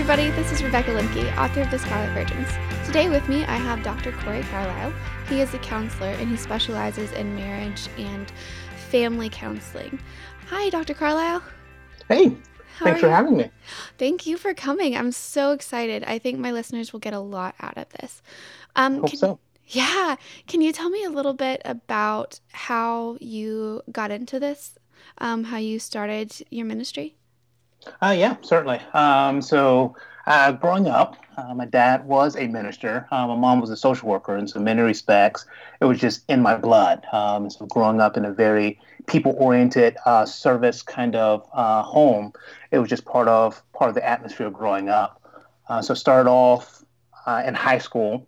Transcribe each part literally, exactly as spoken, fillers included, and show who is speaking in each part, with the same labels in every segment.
Speaker 1: everybody. This is Rebecca Limke, author of The Scarlet Virgins. Today with me, I have Doctor Corey Carlisle. He is a counselor, and he specializes in marriage and family counseling. Hi, Doctor Carlisle.
Speaker 2: Hey,
Speaker 1: How are
Speaker 2: thanks for
Speaker 1: you?
Speaker 2: having me.
Speaker 1: Thank you for coming. I'm so excited. I think my listeners will get a lot out of this.
Speaker 2: I
Speaker 1: Um,
Speaker 2: hope
Speaker 1: can
Speaker 2: so.
Speaker 1: yeah, can you tell me a little bit about how you got into this? Um, how you started your ministry?
Speaker 2: Uh, yeah, certainly. Um, so, uh, growing up, uh, my dad was a minister. Uh, my mom was a social worker, and so in many respects, it was just in my blood. Um, so, growing up in a very people-oriented uh, service kind of uh, home, it was just part of part of the atmosphere of growing up. Uh, so, started off uh, in high school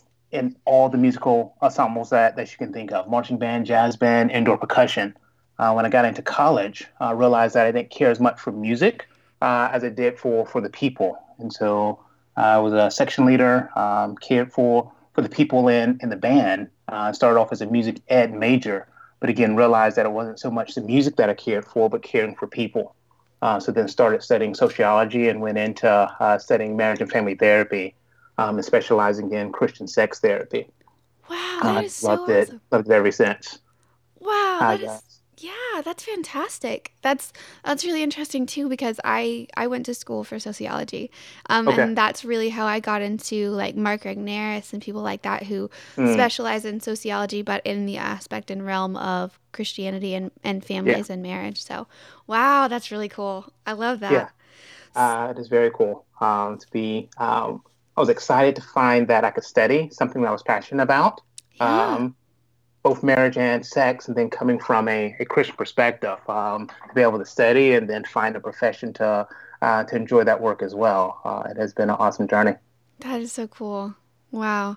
Speaker 2: in all the musical ensembles that, that you can think of: marching band, jazz band, indoor percussion. Uh, when I got into college, I realized that I didn't care as much for music uh, as I did for, for the people. And so uh, I was a section leader, um, cared for, for the people in, in the band. Uh, I started off as a music ed major, but again, realized that it wasn't so much the music that I cared for, but caring for people. Uh, so then started studying sociology and went into uh, studying marriage and family therapy, um, and specializing in Christian sex therapy.
Speaker 1: Wow, that
Speaker 2: I
Speaker 1: is so
Speaker 2: loved it,
Speaker 1: awesome.
Speaker 2: loved it ever since.
Speaker 1: Wow,
Speaker 2: I
Speaker 1: that is
Speaker 2: guess.
Speaker 1: yeah, that's fantastic. That's that's really interesting too because I I went to school for sociology. Um
Speaker 2: Okay.
Speaker 1: and that's really how I got into like Mark Regnerus and people like that who
Speaker 2: Mm,
Speaker 1: specialize in sociology but in the aspect and realm of Christianity and and
Speaker 2: yeah.
Speaker 1: families and marriage. So, wow, that's really cool. I love
Speaker 2: Yeah.
Speaker 1: that. S-
Speaker 2: Uh, it is very cool um, to be. Um, I was excited to find that I could study something that I was passionate about,
Speaker 1: Yeah.
Speaker 2: um, both marriage and sex, and then coming from a, a Christian perspective, um, to be able to study and then find a profession to uh, to enjoy that work as well. Uh, it has been an awesome journey.
Speaker 1: That is so cool. Wow.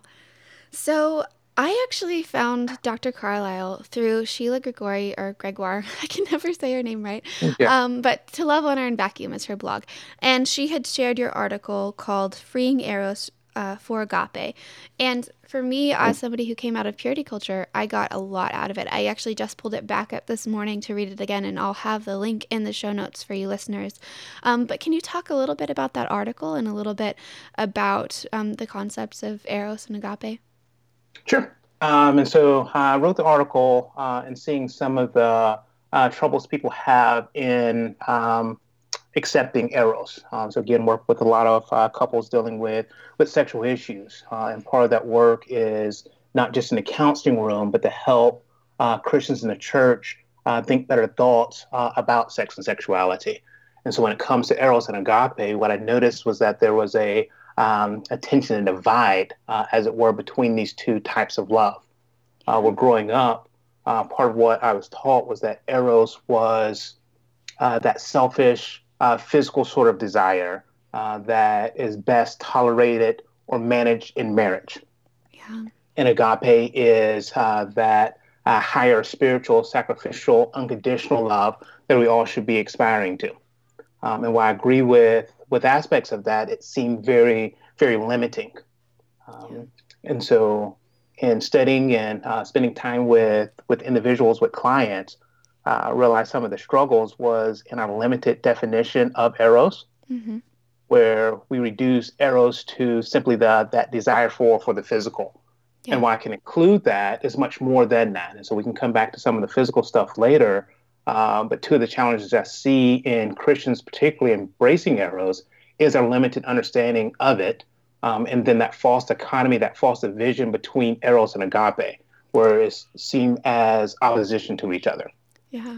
Speaker 1: So I actually found Doctor Carlisle through Sheila Gregory or Gregoire. I can never say her name right.
Speaker 2: Yeah.
Speaker 1: Um, but To Love, Honor, and Vacuum is her blog. And she had shared your article called Freeing Eros uh, for Agape. And for me,
Speaker 2: Mm.
Speaker 1: as somebody who came out of purity culture, I got a lot out of it. I actually just pulled it back up this morning to read it again, and I'll have the link in the show notes for you listeners. Um, but can you talk a little bit about that article and a little bit about um, the concepts of Eros and Agape?
Speaker 2: Sure. Um, and so uh, I wrote the article uh, and seeing some of the uh, troubles people have in um, accepting eros. Um, so again, work with a lot of uh, couples dealing with with sexual issues, uh, and part of that work is not just in the counseling room, but to help uh, Christians in the church uh, think better thoughts uh, about sex and sexuality. And so when it comes to eros and agape, what I noticed was that there was a um, a tension and divide, uh, as it were, between these two types of love. Uh,
Speaker 1: Yeah.
Speaker 2: well, growing up, uh, part of what I was taught was that eros was uh, that selfish, uh, physical sort of desire uh, that is best tolerated or managed in marriage.
Speaker 1: Yeah.
Speaker 2: And agape is uh, that uh, higher spiritual, sacrificial, unconditional love that we all should be aspiring to. Um, and while I agree with with aspects of that, it seemed very, very limiting.
Speaker 1: Yeah.
Speaker 2: Um, and so, in studying and uh, spending time with with individuals, with clients, uh, I realized some of the struggles was in our limited definition of eros,
Speaker 1: Mm-hmm.
Speaker 2: where we reduce eros to simply the that desire for for the physical. And
Speaker 1: Yeah.
Speaker 2: while I can include that, is much more than that. And so we can come back to some of the physical stuff later. Um, but two of the challenges I see in Christians, particularly embracing eros, is our limited understanding of it, um, and then that false dichotomy, that false division between eros and agape, where it's seen as opposition to each other.
Speaker 1: Yeah.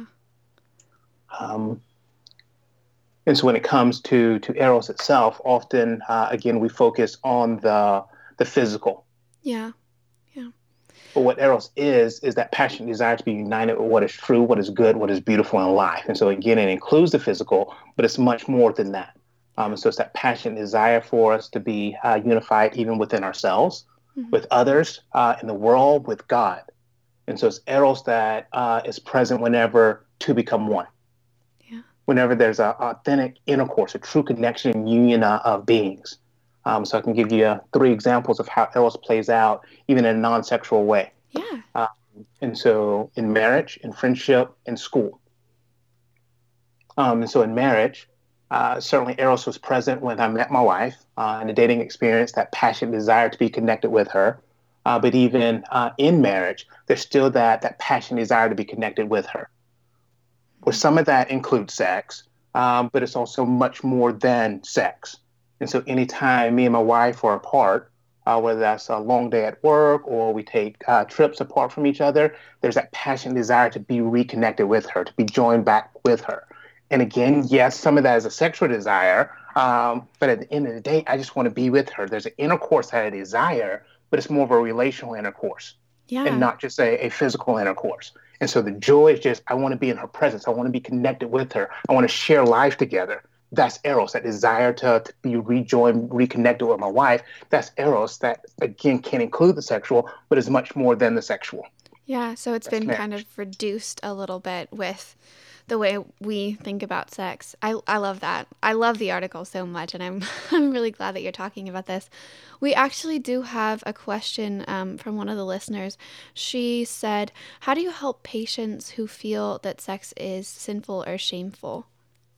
Speaker 2: Um, and so when it comes to to eros itself, often uh, again we focus on the the physical.
Speaker 1: Yeah. Yeah.
Speaker 2: But what eros is is that passionate desire to be united with what is true, what is good, what is beautiful in life. And so again, it includes the physical, but it's much more than that. Um,
Speaker 1: Yeah.
Speaker 2: and so it's that passionate desire for us to be uh, unified even within ourselves,
Speaker 1: Mm-hmm.
Speaker 2: with others, uh, in the world, with God. And so it's eros that uh, is present whenever two become one,
Speaker 1: Yeah.
Speaker 2: whenever there's an authentic intercourse, a true connection and union uh, of beings. Um, so I can give you uh, three examples of how eros plays out, even in a non-sexual way.
Speaker 1: Yeah.
Speaker 2: Uh, and so in marriage, in friendship, in school. Um, and so in marriage, Uh, certainly, Eros was present when I met my wife uh, in the dating experience, that passionate desire to be connected with her. Uh, but even uh, in marriage, there's still that that passionate desire to be connected with her. Where some of that includes sex, um, but it's also much more than sex. And so, anytime me and my wife are apart, uh, whether that's a long day at work or we take uh, trips apart from each other, there's that passionate desire to be reconnected with her, to be joined back with her. And again, yes, some of that is a sexual desire, um, but at the end of the day, I just want to be with her. There's an intercourse that I desire, but it's more of a relational intercourse and
Speaker 1: Yeah.
Speaker 2: not just a, a physical intercourse. And so the joy is just, I want to be in her presence. I want to be connected with her. I want to share life together. That's Eros, that desire to, to be rejoined, reconnected with my wife. That's Eros, that again can include the sexual, but is much more than the sexual.
Speaker 1: Yeah, so it's
Speaker 2: That's
Speaker 1: been kind
Speaker 2: marriage.
Speaker 1: of reduced a little bit with the way we think about sex. I, I love that. I love the article so much, and I'm I'm really glad that you're talking about this. We actually do have a question um, from one of the listeners. She said, "How do you help patients who feel that sex is sinful or shameful?"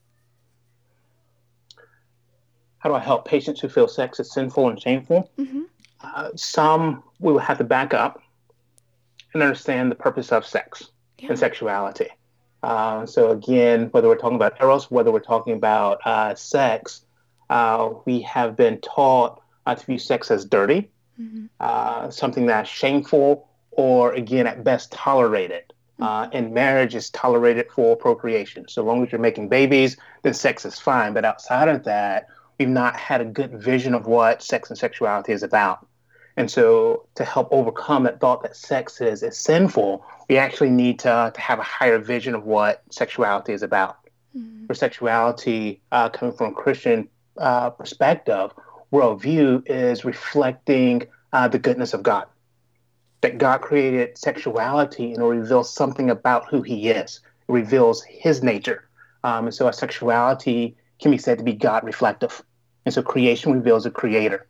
Speaker 2: How do I help patients who feel sex is sinful and shameful?
Speaker 1: Mm-hmm.
Speaker 2: Uh, some we will have to back up and understand the purpose of sex and
Speaker 1: Yeah.
Speaker 2: sexuality. Uh, so again, whether we're talking about eros, whether we're talking about uh, sex, uh, we have been taught uh, to view sex as dirty,
Speaker 1: Mm-hmm.
Speaker 2: uh, something that's shameful, or again, at best, tolerated. Uh,
Speaker 1: Mm-hmm.
Speaker 2: and marriage is tolerated for procreation. So long as you're making babies, then sex is fine. But outside of that, we've not had a good vision of what sex and sexuality is about. And so, to help overcome that thought that sex is, is sinful, we actually need to, to have a higher vision of what sexuality is about.
Speaker 1: Mm-hmm.
Speaker 2: For sexuality, uh, coming from a Christian uh, perspective, worldview is reflecting uh, the goodness of God. That God created sexuality and it reveals something about who He is. It reveals His nature. Um, and so, our sexuality can be said to be God reflective. And so, creation reveals a creator.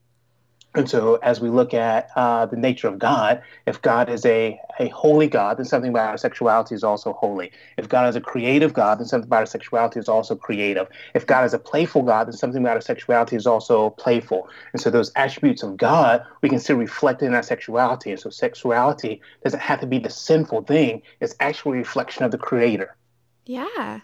Speaker 2: And so, as we look at uh, the nature of God, if God is a, a holy God, then something about our sexuality is also holy. If God is a creative God, then something about our sexuality is also creative. If God is a playful God, then something about our sexuality is also playful. And so, those attributes of God we can see reflected in our sexuality. And so, sexuality doesn't have to be the sinful thing, it's actually a reflection of the Creator.
Speaker 1: Yeah.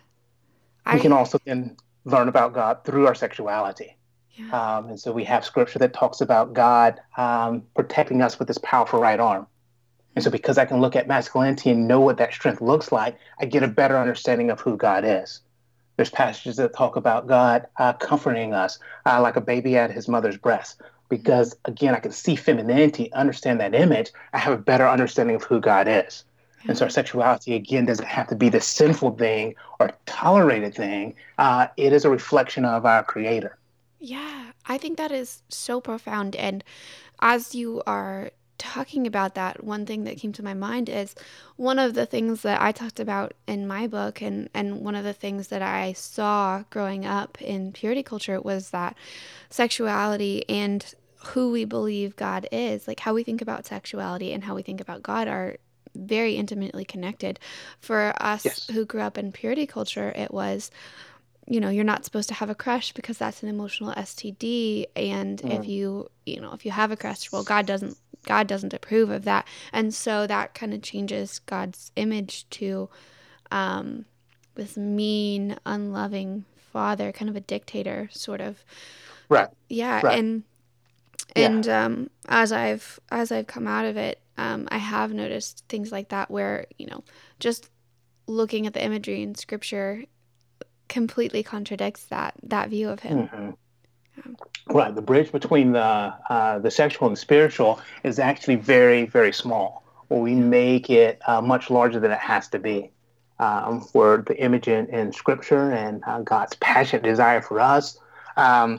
Speaker 2: We can
Speaker 1: I
Speaker 2: also then learn about God through our sexuality.
Speaker 1: yeah.
Speaker 2: Um, and so we have scripture that talks about God um, protecting us with his powerful right arm. And so because I can look at masculinity and know what that strength looks like, I get a better understanding of who God is. There's passages that talk about God uh, comforting us uh, like a baby at his mother's breast. Because again, I can see femininity, understand that image. I have a better understanding of who God is. And so our
Speaker 1: Yeah.
Speaker 2: sexuality, again, doesn't have to be the sinful thing or tolerated thing. Uh, it is a reflection of our Creator.
Speaker 1: Yeah, I think that is so profound. And as you are talking about that, one thing that came to my mind is one of the things that I talked about in my book, and, and one of the things that I saw growing up in purity culture was that sexuality and who we believe God is, like how we think about sexuality and how we think about God, are very intimately connected. For us
Speaker 2: Yes.
Speaker 1: who grew up in purity culture, it was, you know, you're not supposed to have a crush because that's an emotional S T D. And if
Speaker 2: Mm,
Speaker 1: you, you know, if you have a crush, well, God doesn't, God doesn't approve of that. And so that kind of changes God's image to um, this mean, unloving father, kind of a dictator, sort of.
Speaker 2: right.
Speaker 1: Yeah.
Speaker 2: Right.
Speaker 1: And,
Speaker 2: Yeah.
Speaker 1: and um, as I've, as I've come out of it, um, I have noticed things like that where, you know, just looking at the imagery in scripture completely contradicts that that view of him.
Speaker 2: Hmm.
Speaker 1: Um,
Speaker 2: Right. The bridge between the uh, the sexual and the spiritual is actually very, very small. Or we
Speaker 1: yeah.
Speaker 2: make it uh, much larger than it has to be. Um, where the image in, in Scripture and uh, God's passionate desire for us. Um,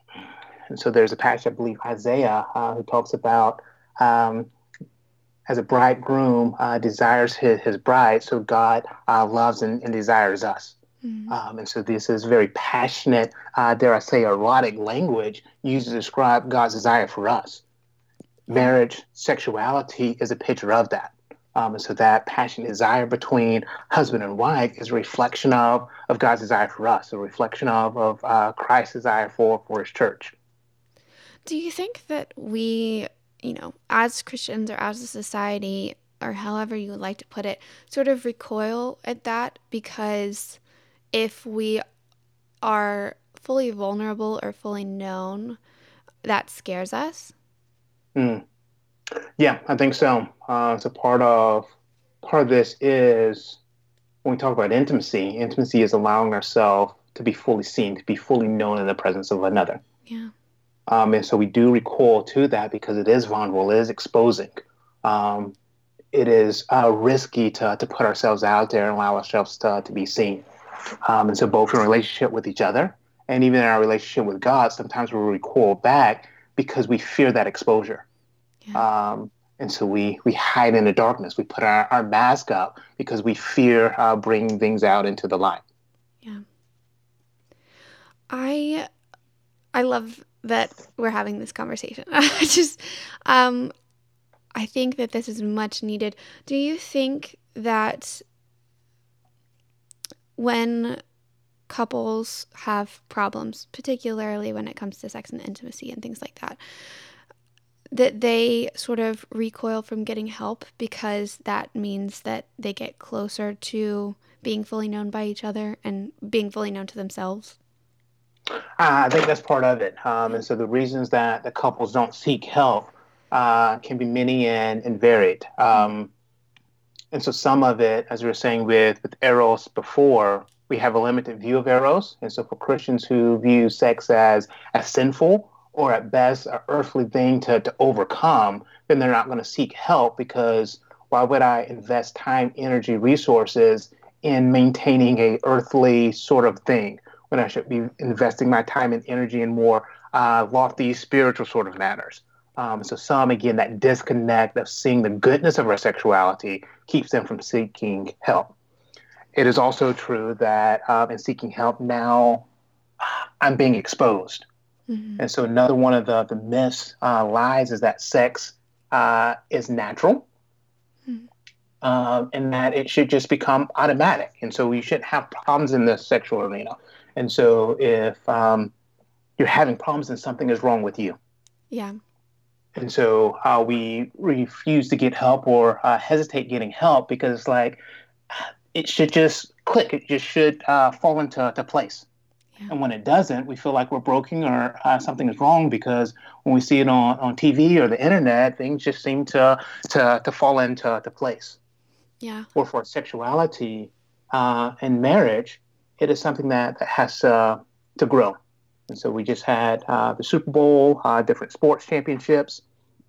Speaker 2: and so there's a passage, I believe, Isaiah, uh, who talks about um, as a bridegroom uh, desires his, his bride, so God uh, loves and, and desires us.
Speaker 1: Mm-hmm.
Speaker 2: Um, and so this is very passionate, uh, dare I say, erotic language used to describe God's desire for us.
Speaker 1: Yeah.
Speaker 2: Marriage, sexuality is a picture of that. Um, and so that passionate desire between husband and wife is a reflection of of God's desire for us, a reflection of of uh, Christ's desire for for His church.
Speaker 1: Do you think that we, you know, as Christians or as a society, or however you would like to put it, sort of recoil at that because if we are fully vulnerable or fully known, that scares us?
Speaker 2: Mm. Yeah, I think so. Uh, so part of part of this is when we talk about intimacy. Intimacy is allowing ourselves to be fully seen, to be fully known in the presence of another.
Speaker 1: Yeah.
Speaker 2: Um, and so we do recoil to that because it is vulnerable, it is exposing. Um, it is uh, risky to, to put ourselves out there and allow ourselves to, to be seen. Um, and so both in relationship with each other and even in our relationship with God, sometimes we recoil back because we fear that exposure.
Speaker 1: Yeah.
Speaker 2: Um, and so we, we hide in the darkness. We put our, our mask up because we fear uh, bringing things out into the light.
Speaker 1: Yeah. I I love that we're having this conversation. I just um I think that this is much needed. Do you think that when couples have problems, particularly when it comes to sex and intimacy and things like that, that they sort of recoil from getting help because that means that they get closer to being fully known by each other and being fully known to themselves?
Speaker 2: Uh, I think that's part of it. Um,
Speaker 1: Yeah.
Speaker 2: and so the reasons that the couples don't seek help uh, can be many and, and varied.
Speaker 1: Mm.
Speaker 2: Um, and so some of it, as we were saying with, with Eros before, we have a limited view of Eros. And so for Christians who view sex as, as sinful or at best an earthly thing to, to overcome, then they're not going to seek help because why would I invest time, energy, resources in maintaining a earthly sort of thing when I should be investing my time and energy in more uh, lofty spiritual sort of matters? Um, so some, again, that disconnect of seeing the goodness of our sexuality keeps them from seeking help. It is also true that um, in seeking help now, I'm being exposed.
Speaker 1: Mm-hmm.
Speaker 2: And so another one of the, the myths uh, lies is that sex uh, is natural
Speaker 1: Mm-hmm.
Speaker 2: um, and that it should just become automatic. And so we shouldn't have problems in the sexual arena. And so if um, you're having problems, then something is wrong with you.
Speaker 1: Yeah.
Speaker 2: And so uh, we refuse to get help or uh, hesitate getting help because it's like it should just click. It just should uh, fall into to place.
Speaker 1: Yeah.
Speaker 2: And when it doesn't, we feel like we're broken or uh, something is wrong because when we see it on, on T V or the internet, things just seem to to, to fall into to place.
Speaker 1: Yeah.
Speaker 2: Or for sexuality uh, and marriage, it is something that, that has uh, to grow. And so we just had uh, the Super Bowl, uh, different sports championships.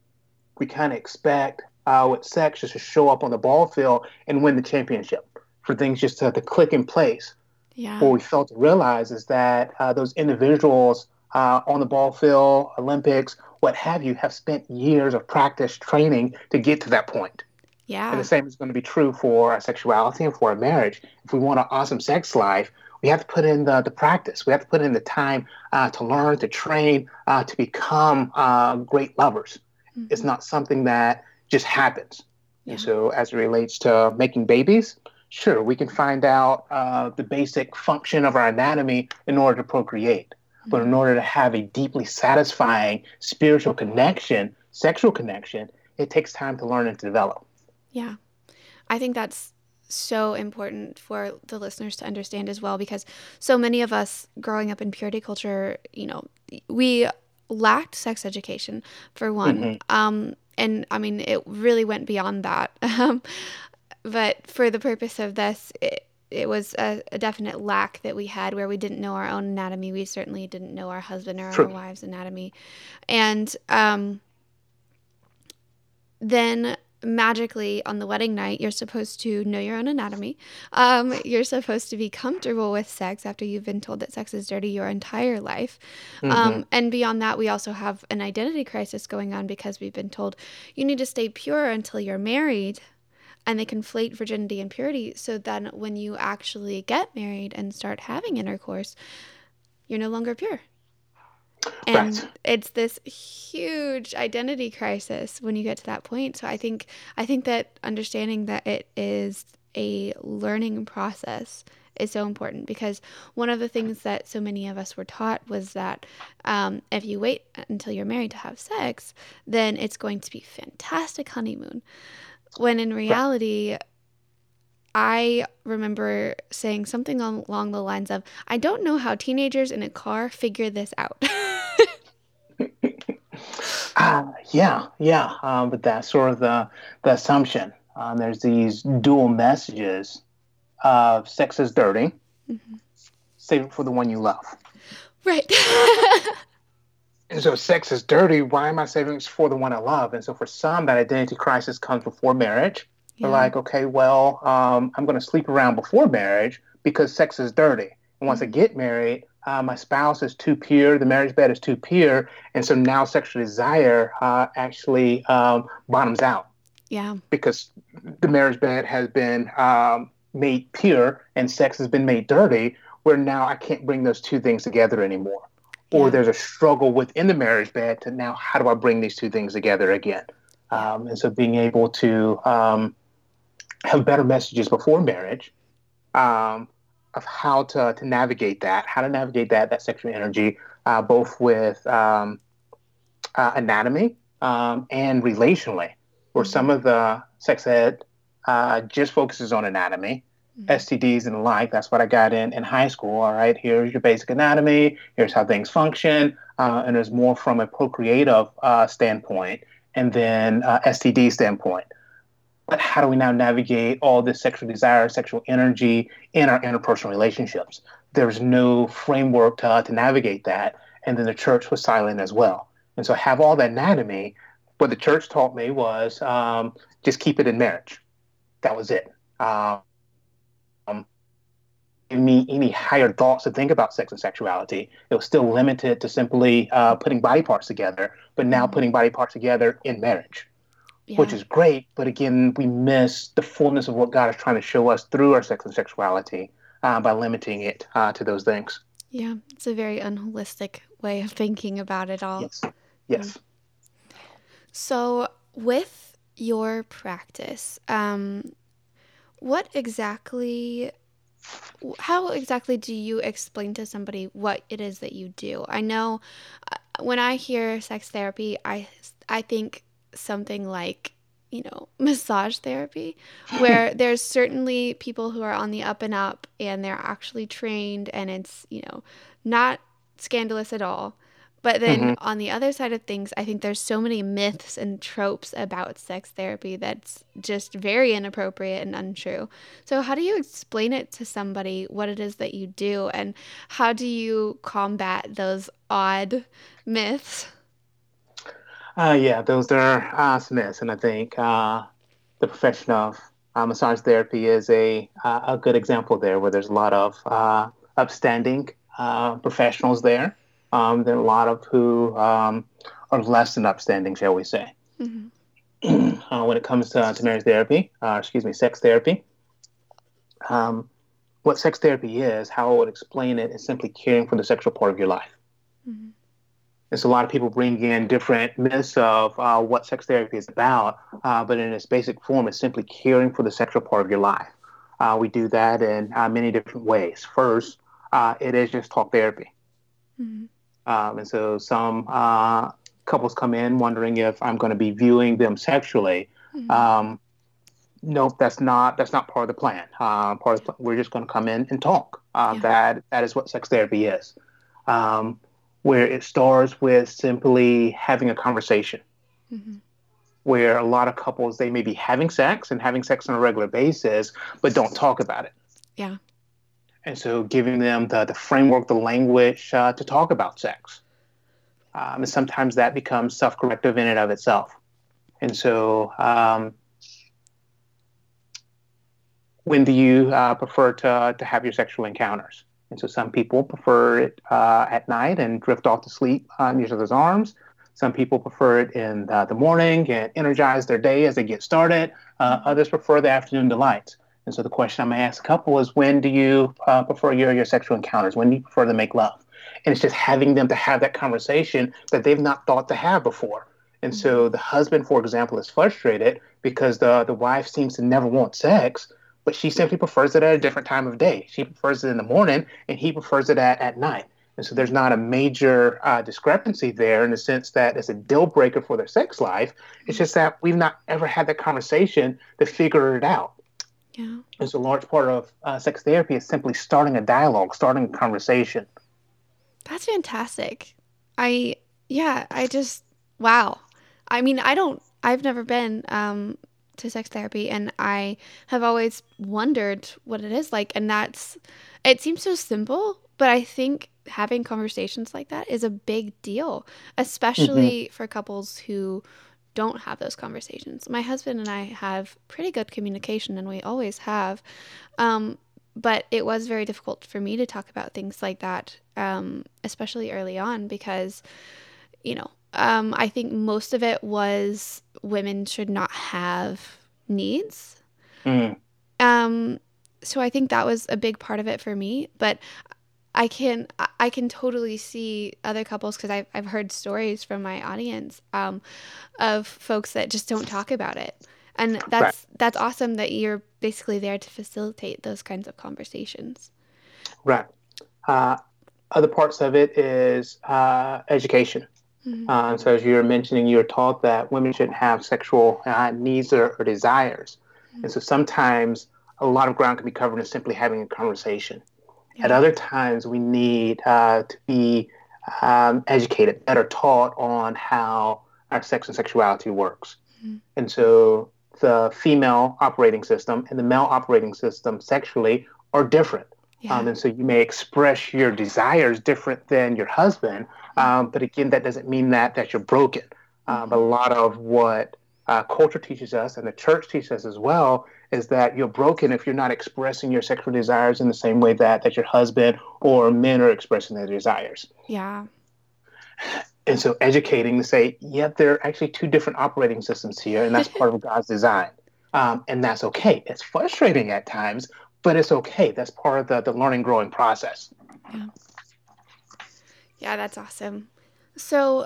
Speaker 2: We kind of expect uh, with sex just to show up on the ball field and win the championship, for things just to, to click in place.
Speaker 1: Yeah.
Speaker 2: What we fail to realize is that uh, those individuals uh, on the ball field, Olympics, what have you, have spent years of practice training to get to that point. And the
Speaker 1: Yeah.
Speaker 2: same is going to be true for our sexuality and for our marriage. If we want an awesome sex life, we have to put in the, the practice. We have to put in the time uh, to learn, to train, uh, to become uh, great lovers. It's
Speaker 1: Mm-hmm.
Speaker 2: not something that just happens. And
Speaker 1: Yeah.
Speaker 2: so as it relates to making babies, sure, we can find out uh, the basic function of our anatomy in order to procreate. But
Speaker 1: Mm-hmm.
Speaker 2: in order to have a deeply satisfying spiritual connection, sexual connection, it takes time to learn and to develop.
Speaker 1: Yeah. I think that's so important for the listeners to understand as well, because so many of us growing up in purity culture, you know, we lacked sex education for one.
Speaker 2: Mm-hmm.
Speaker 1: Um, and I mean, it really went beyond that. Um, but for the purpose of this, it, it was a, a definite lack that we had where we didn't know our own anatomy. We certainly didn't know our husband or our
Speaker 2: True.
Speaker 1: wife's anatomy. And um, then magically on the wedding night, you're supposed to know your own anatomy. Um, you're supposed to be comfortable with sex after you've been told that sex is dirty your entire life.
Speaker 2: Mm-hmm.
Speaker 1: Um, and beyond that, we also have an identity crisis going on because we've been told you need to stay pure until you're married. And they conflate virginity and purity. So then when you actually get married and start having intercourse, you're no longer pure. And
Speaker 2: Right.
Speaker 1: it's this huge identity crisis when you get to that point. So I think I think that understanding that it is a learning process is so important, because one of the things that so many of us were taught was that um, if you wait until you're married to have sex, then it's going to be fantastic honeymoon. When in
Speaker 2: Right.
Speaker 1: reality, I remember saying something along the lines of, I don't know how teenagers in a car figure this out.
Speaker 2: Uh, yeah, yeah. Um, but that's sort of the the assumption. Um, there's these dual messages of sex is dirty,
Speaker 1: Mhm.
Speaker 2: save it for the one you love.
Speaker 1: Right.
Speaker 2: And so sex is dirty. Why am I saving it for the one I love? And so for some, that identity crisis comes before marriage. They're
Speaker 1: Yeah.
Speaker 2: like, okay, well, um, I'm going to sleep around before marriage because sex is dirty. And once I
Speaker 1: Mhm.
Speaker 2: get married, uh, my spouse is too pure, the marriage bed is too pure, and so now sexual desire uh, actually um, bottoms out
Speaker 1: Yeah.
Speaker 2: because the marriage bed has been um, made pure and sex has been made dirty, where now I can't bring those two things together anymore. Or
Speaker 1: Yeah.
Speaker 2: there's a struggle within the marriage bed to now, how do I bring these two things together again?
Speaker 1: Yeah.
Speaker 2: Um, and so being able to um, have better messages before marriage um, of how to, to navigate that, how to navigate that, that sexual energy, uh, both with um, uh, anatomy um, and relationally, where
Speaker 1: Mhm.
Speaker 2: some of the sex ed uh, just focuses on anatomy,
Speaker 1: Mhm.
Speaker 2: S T Ds and the like. That's what I got in in high school. All right, here's your basic anatomy. Here's how things function, uh, and there's more from a procreative uh, standpoint, and then uh, S T D standpoint. But how do we now navigate all this sexual desire, sexual energy in our interpersonal relationships? There's no framework to, to navigate that. And then the church was silent as well. And so I have all that anatomy. What the church taught me was um, just keep it in marriage. That was it. Um, give me any higher thoughts to think about sex and sexuality. It was still limited to simply uh, putting body parts together, but now
Speaker 1: Mhm.
Speaker 2: putting body parts together in marriage, which
Speaker 1: Yeah.
Speaker 2: is great. But again, we miss the fullness of what God is trying to show us through our sex and sexuality uh, by limiting it uh, to those things.
Speaker 1: Yeah. It's a very unholistic way of thinking about it all.
Speaker 2: Yes.
Speaker 1: Yeah.
Speaker 2: Yes.
Speaker 1: So, with your practice, um, what exactly, how exactly do you explain to somebody what it is that you do? I know uh, when I hear sex therapy, I I think something like, you know, massage therapy, where there's certainly people who are on the up and up and they're actually trained and it's, you know, not scandalous at all. But then
Speaker 2: hmm
Speaker 1: on the other side of things, I think there's so many myths and tropes about sex therapy that's just very inappropriate and untrue. So, how do you explain it to somebody what it is that you do, and how do you combat those odd myths?
Speaker 2: Uh, yeah, those are uh, some myths. And I think uh, the profession of uh, massage therapy is a, uh, a good example there where there's a lot of uh, upstanding uh, professionals there. Um, there are a lot of who um, are less than upstanding, shall we say.
Speaker 1: Hmm.
Speaker 2: uh, when it comes to, to marriage therapy, uh, excuse me, sex therapy. Um, what sex therapy is, how I would explain it, is simply caring for the sexual part of your life.
Speaker 1: Hmm.
Speaker 2: And so a lot of people bring in different myths of uh, what sex therapy is about, uh, but in its basic form, it's simply caring for the sexual part of your life. Uh, we do that in uh, many different ways. First, uh, it is just talk therapy.
Speaker 1: Hmm.
Speaker 2: Um, and so some uh, couples come in wondering if I'm going to be viewing them sexually.
Speaker 1: Hmm.
Speaker 2: Um, Nope, that's not that's not part of the plan. Uh, part of the, we're just going to come in and talk. Uh,
Speaker 1: Yeah.
Speaker 2: that that is what sex therapy is, um, where it starts with simply having a conversation.
Speaker 1: Hmm.
Speaker 2: Where a lot of couples they may be having sex and having sex on a regular basis, but don't talk about it.
Speaker 1: Yeah.
Speaker 2: And so giving them the the framework, the language uh, to talk about sex, um, and sometimes that becomes self corrective in and of itself. And so um, when do you uh, prefer to to have your sexual encounters? And so some people prefer it uh, at night and drift off to sleep on each other's arms. Some people prefer it in the, the morning and energize their day as they get started. Uh,
Speaker 1: Hmm.
Speaker 2: others prefer the afternoon delights. And so the question I'm going to ask a couple is, when do you uh, prefer your, your sexual encounters? When do you prefer to make love? And it's just having them to have that conversation that they've not thought to have before. And
Speaker 1: Mhm.
Speaker 2: so the husband, for example, is frustrated because the, the wife seems to never want sex, but she simply prefers it at a different time of day. She prefers it in the morning and he prefers it at, at night. And so there's not a major uh, discrepancy there in the sense that it's a deal breaker for their sex life. It's just that we've not ever had that conversation to figure it out.
Speaker 1: Yeah.
Speaker 2: And so a large part of uh, sex therapy is simply starting a dialogue, starting a conversation.
Speaker 1: That's fantastic. I, yeah, I just, wow. I mean, I don't, I've never been um, to sex therapy, and I have always wondered what it is like. And that's, it seems so simple, but I think having conversations like that is a big deal,
Speaker 2: Mm-hmm.
Speaker 1: especially for couples who don't have those conversations. My husband and I have pretty good communication, and we always have. Um, but it was very difficult for me to talk about things like that, um, especially early on, because, you know, um, I think most of it was women should not have needs.
Speaker 2: Mm.
Speaker 1: Um, so I think that was a big part of it for me. But I can I can totally see other couples, because I've I've heard stories from my audience, um, of folks that just don't talk about it, and
Speaker 2: Right.
Speaker 1: that's that's awesome that you're basically there to facilitate those kinds of conversations.
Speaker 2: Right. Uh, Other parts of it is uh, education.
Speaker 1: Mhm.
Speaker 2: Um, so as you were mentioning, you were taught that women shouldn't have sexual uh, needs or, or desires. And
Speaker 1: Mhm.
Speaker 2: so sometimes a lot of ground can be covered in simply having a conversation. At
Speaker 1: Yeah.
Speaker 2: other times, we need uh, to be um, educated, better taught on how our sex and sexuality works.
Speaker 1: Mhm.
Speaker 2: And so the female operating system and the male operating system sexually are different. Um,
Speaker 1: Yeah.
Speaker 2: and so you may express your desires different than your husband.
Speaker 1: Mhm.
Speaker 2: Um, but again, that doesn't mean that, that you're broken. Um, a
Speaker 1: Mhm.
Speaker 2: lot of what uh, culture teaches us and the church teaches us as well is that you're broken if you're not expressing your sexual desires in the same way that, that your husband or men are expressing their desires.
Speaker 1: Yeah.
Speaker 2: And so educating to say, yeah, there are actually two different operating systems here, and that's part of God's design. Um, and that's okay. It's frustrating at times, but it's okay. That's part of the, the learning, growing process.
Speaker 1: Yeah. Yeah, that's awesome. So,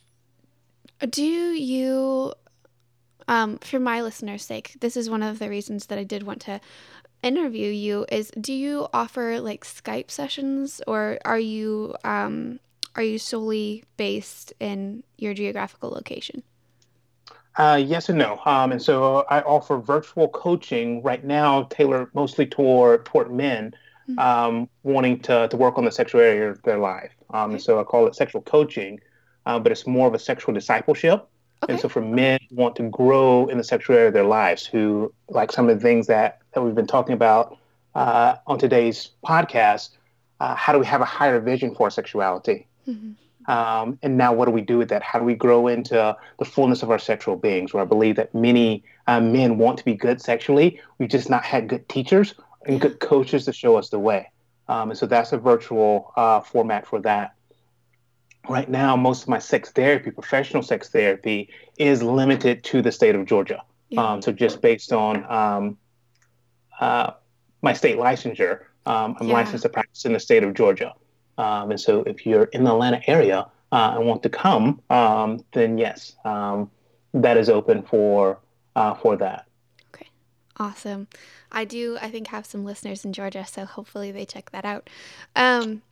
Speaker 1: do you, um, for my listeners' sake, this is one of the reasons that I did want to interview you, is do you offer like Skype sessions, or are you um are you solely based in your geographical location?
Speaker 2: Uh, yes and no. Um, and so I offer virtual coaching right now, tailored mostly toward toward men
Speaker 1: Mm.
Speaker 2: um, wanting to, to work on the sexual area of their life. Um, and
Speaker 1: Okay.
Speaker 2: so I call it sexual coaching, uh, but it's more of a sexual discipleship. And
Speaker 1: Okay.
Speaker 2: so for men who want to grow in the sexual area of their lives, who like some of the things that, that we've been talking about uh, on today's podcast, uh, how do we have a higher vision for sexuality?
Speaker 1: Hmm.
Speaker 2: Um, and now, what do we do with that? How do we grow into the fullness of our sexual beings? Where I believe that many uh, men want to be good sexually, we've just not had good teachers and
Speaker 1: Yeah.
Speaker 2: good coaches to show us the way. Um, and so that's a virtual uh, format for that. Right now, most of my sex therapy, professional sex therapy, is limited to the state of Georgia.
Speaker 1: Yeah.
Speaker 2: Um, so just based on um, uh, my state licensure, um, I'm
Speaker 1: Yeah.
Speaker 2: licensed to practice in the state of Georgia. Um, and so if you're in the Atlanta area uh, and want to come, um, then yes, um, that is open for uh, for that.
Speaker 1: Okay. Awesome. I do, I think, have some listeners in Georgia, so hopefully they check that out. Um,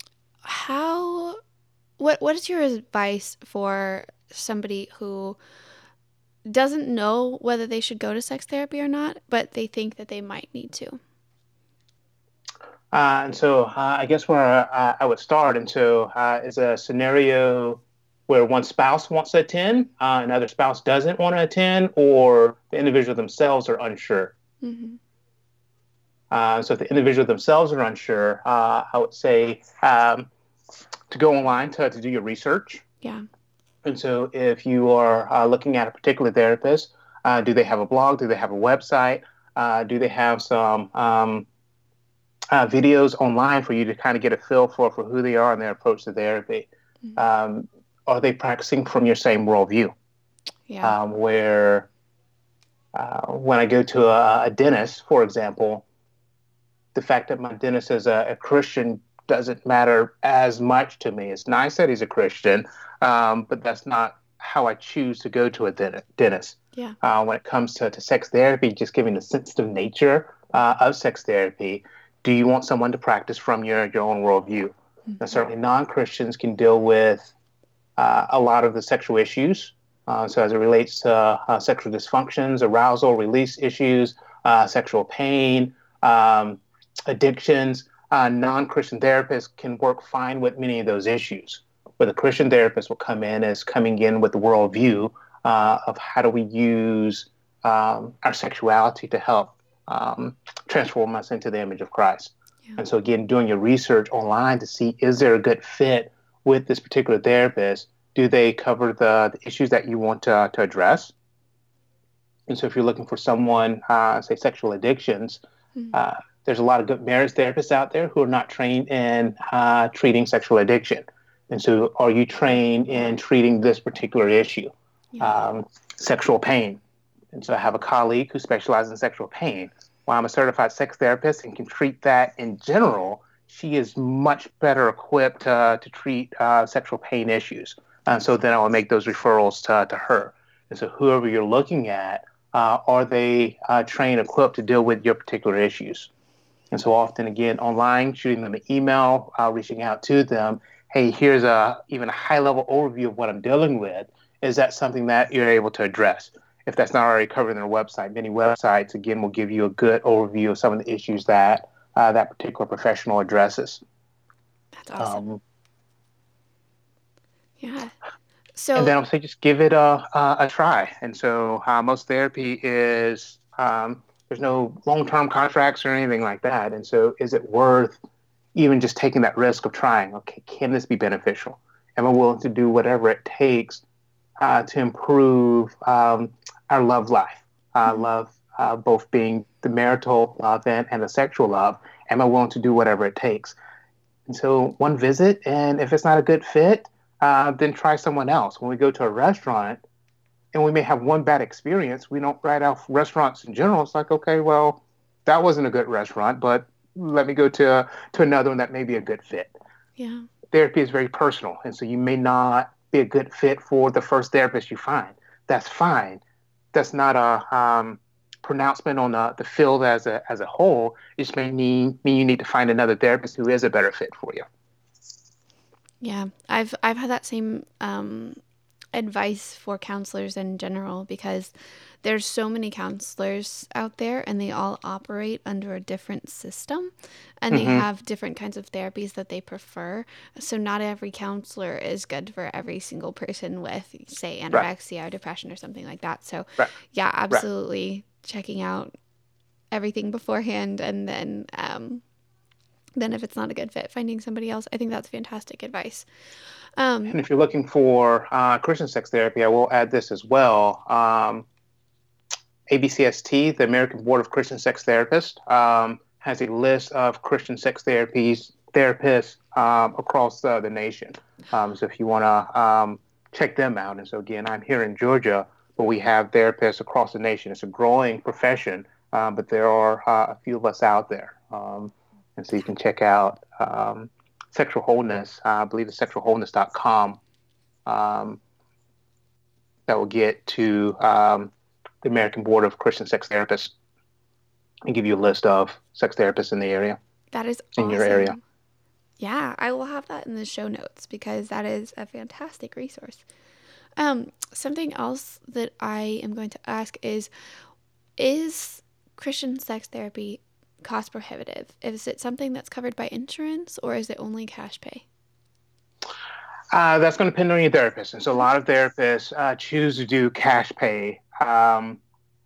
Speaker 1: how, what, what is your advice for somebody who doesn't know whether they should go to sex therapy or not, but they think that they might need to?
Speaker 2: Uh, and so uh, I guess where uh, I would start, and so uh, is a scenario where one spouse wants to attend, uh, another spouse doesn't want to attend, or the individual themselves are unsure.
Speaker 1: Mm-hmm.
Speaker 2: Uh, so if the individual themselves are unsure, uh, I would say um, to go online to, to do your research.
Speaker 1: Yeah.
Speaker 2: And so if you are uh, looking at a particular therapist, uh, do they have a blog? Do they have a website? Uh, do they have some um, uh, videos online for you to kind of get a feel for, for who they are and their approach to therapy?
Speaker 1: Mm.
Speaker 2: Um, are they practicing from your same worldview?
Speaker 1: Yeah.
Speaker 2: Um, where uh, when I go to a, a dentist, for example, the fact that my dentist is a, a Christian doesn't matter as much to me. It's nice that he's a Christian, um, but that's not how I choose to go to a dentist.
Speaker 1: Yeah.
Speaker 2: Uh, when it comes to, to sex therapy, just given the sensitive nature uh, of sex therapy, do you want someone to practice from your, your own worldview? Mm-hmm. Now, certainly non-Christians can deal with uh, a lot of the sexual issues. Uh, so as it relates to uh, sexual dysfunctions, arousal, release issues, uh, sexual pain, um, addictions, uh, non-Christian therapists can work fine with many of those issues. But the Christian therapist will come in as coming in with the worldview uh, of how do we use um, our sexuality to help um, transform us into the image of Christ. Yeah. And so again, doing your research online to see, is there a good fit with this particular therapist? Do they cover the, the issues that you want to, to address? And so if you're looking for someone, uh, say sexual addictions, mm-hmm. uh, there's a lot of good marriage therapists out there who are not trained in uh, treating sexual addiction. And so are you trained in treating this particular issue, yeah. um, sexual pain? And so I have a colleague who specializes in sexual pain. While I'm a certified sex therapist and can treat that in general, she is much better equipped uh, to treat uh, sexual pain issues. And so then I will make those referrals to, to her. And so whoever you're looking at, uh, are they uh, trained, equipped to deal with your particular issues? And so often, again, online, shooting them an email, uh, reaching out to them, hey, here's a even a high-level overview of what I'm dealing with. Is that something that you're able to address? If that's not already covered in their website, many websites, again, will give you a good overview of some of the issues that uh, that particular professional addresses.
Speaker 1: That's awesome. Um, yeah. So,
Speaker 2: and then I'll say just give it a, a, a try. And so uh, most therapy is, um, there's no long-term contracts or anything like that. And so is it worth even just taking that risk of trying? Okay, can this be beneficial? Am I willing to do whatever it takes uh, to improve um, our love life? Uh, love uh, both being the marital love and, and the sexual love. Am I willing to do whatever it takes? And so one visit, and if it's not a good fit, uh, then try someone else. When we go to a restaurant and we may have one bad experience, we don't write off restaurants in general. It's like, okay, well, that wasn't a good restaurant, but let me go to to another one that may be a good fit.
Speaker 1: Yeah.
Speaker 2: Therapy is very personal, and so you may not be a good fit for the first therapist you find. That's fine. That's not a um, pronouncement on the, the field as a as a whole. It just may mean, mean you need to find another therapist who is a better fit for you.
Speaker 1: Yeah, I've I've had that same um, advice for counselors in general, because there's so many counselors out there and they all operate under a different system, and mm-hmm. they have different kinds of therapies that they prefer. So not every counselor is good for every single person with, say, anorexia right. or depression or something like that. So right. yeah, absolutely right. checking out everything beforehand, and then um, then if it's not a good fit, finding somebody else. I think that's fantastic advice. Um,
Speaker 2: and if you're looking for uh, Christian sex therapy, I will add this as well. Um, A B C S T, the American Board of Christian Sex Therapists, um, has a list of Christian sex therapies therapists um, across uh, the nation. Um, so if you want to um, check them out. And so again, I'm here in Georgia, but we have therapists across the nation. It's a growing profession, um, but there are uh, a few of us out there. Um, and so you can check out um, Sexual Wholeness. Uh, I believe it's sexual wholeness dot com. Um, that will get to um, the American Board of Christian Sex Therapists and give you a list of sex therapists in the area.
Speaker 1: That is
Speaker 2: in
Speaker 1: awesome.
Speaker 2: Your area.
Speaker 1: Yeah, I will have that in the show notes, because that is a fantastic resource. Um, something else that I am going to ask is, is Christian sex therapy cost prohibitive? Is it something that's covered by insurance, or is it only cash pay?
Speaker 2: Uh, that's going to depend on your therapist. And so a lot of therapists uh, choose to do cash pay um,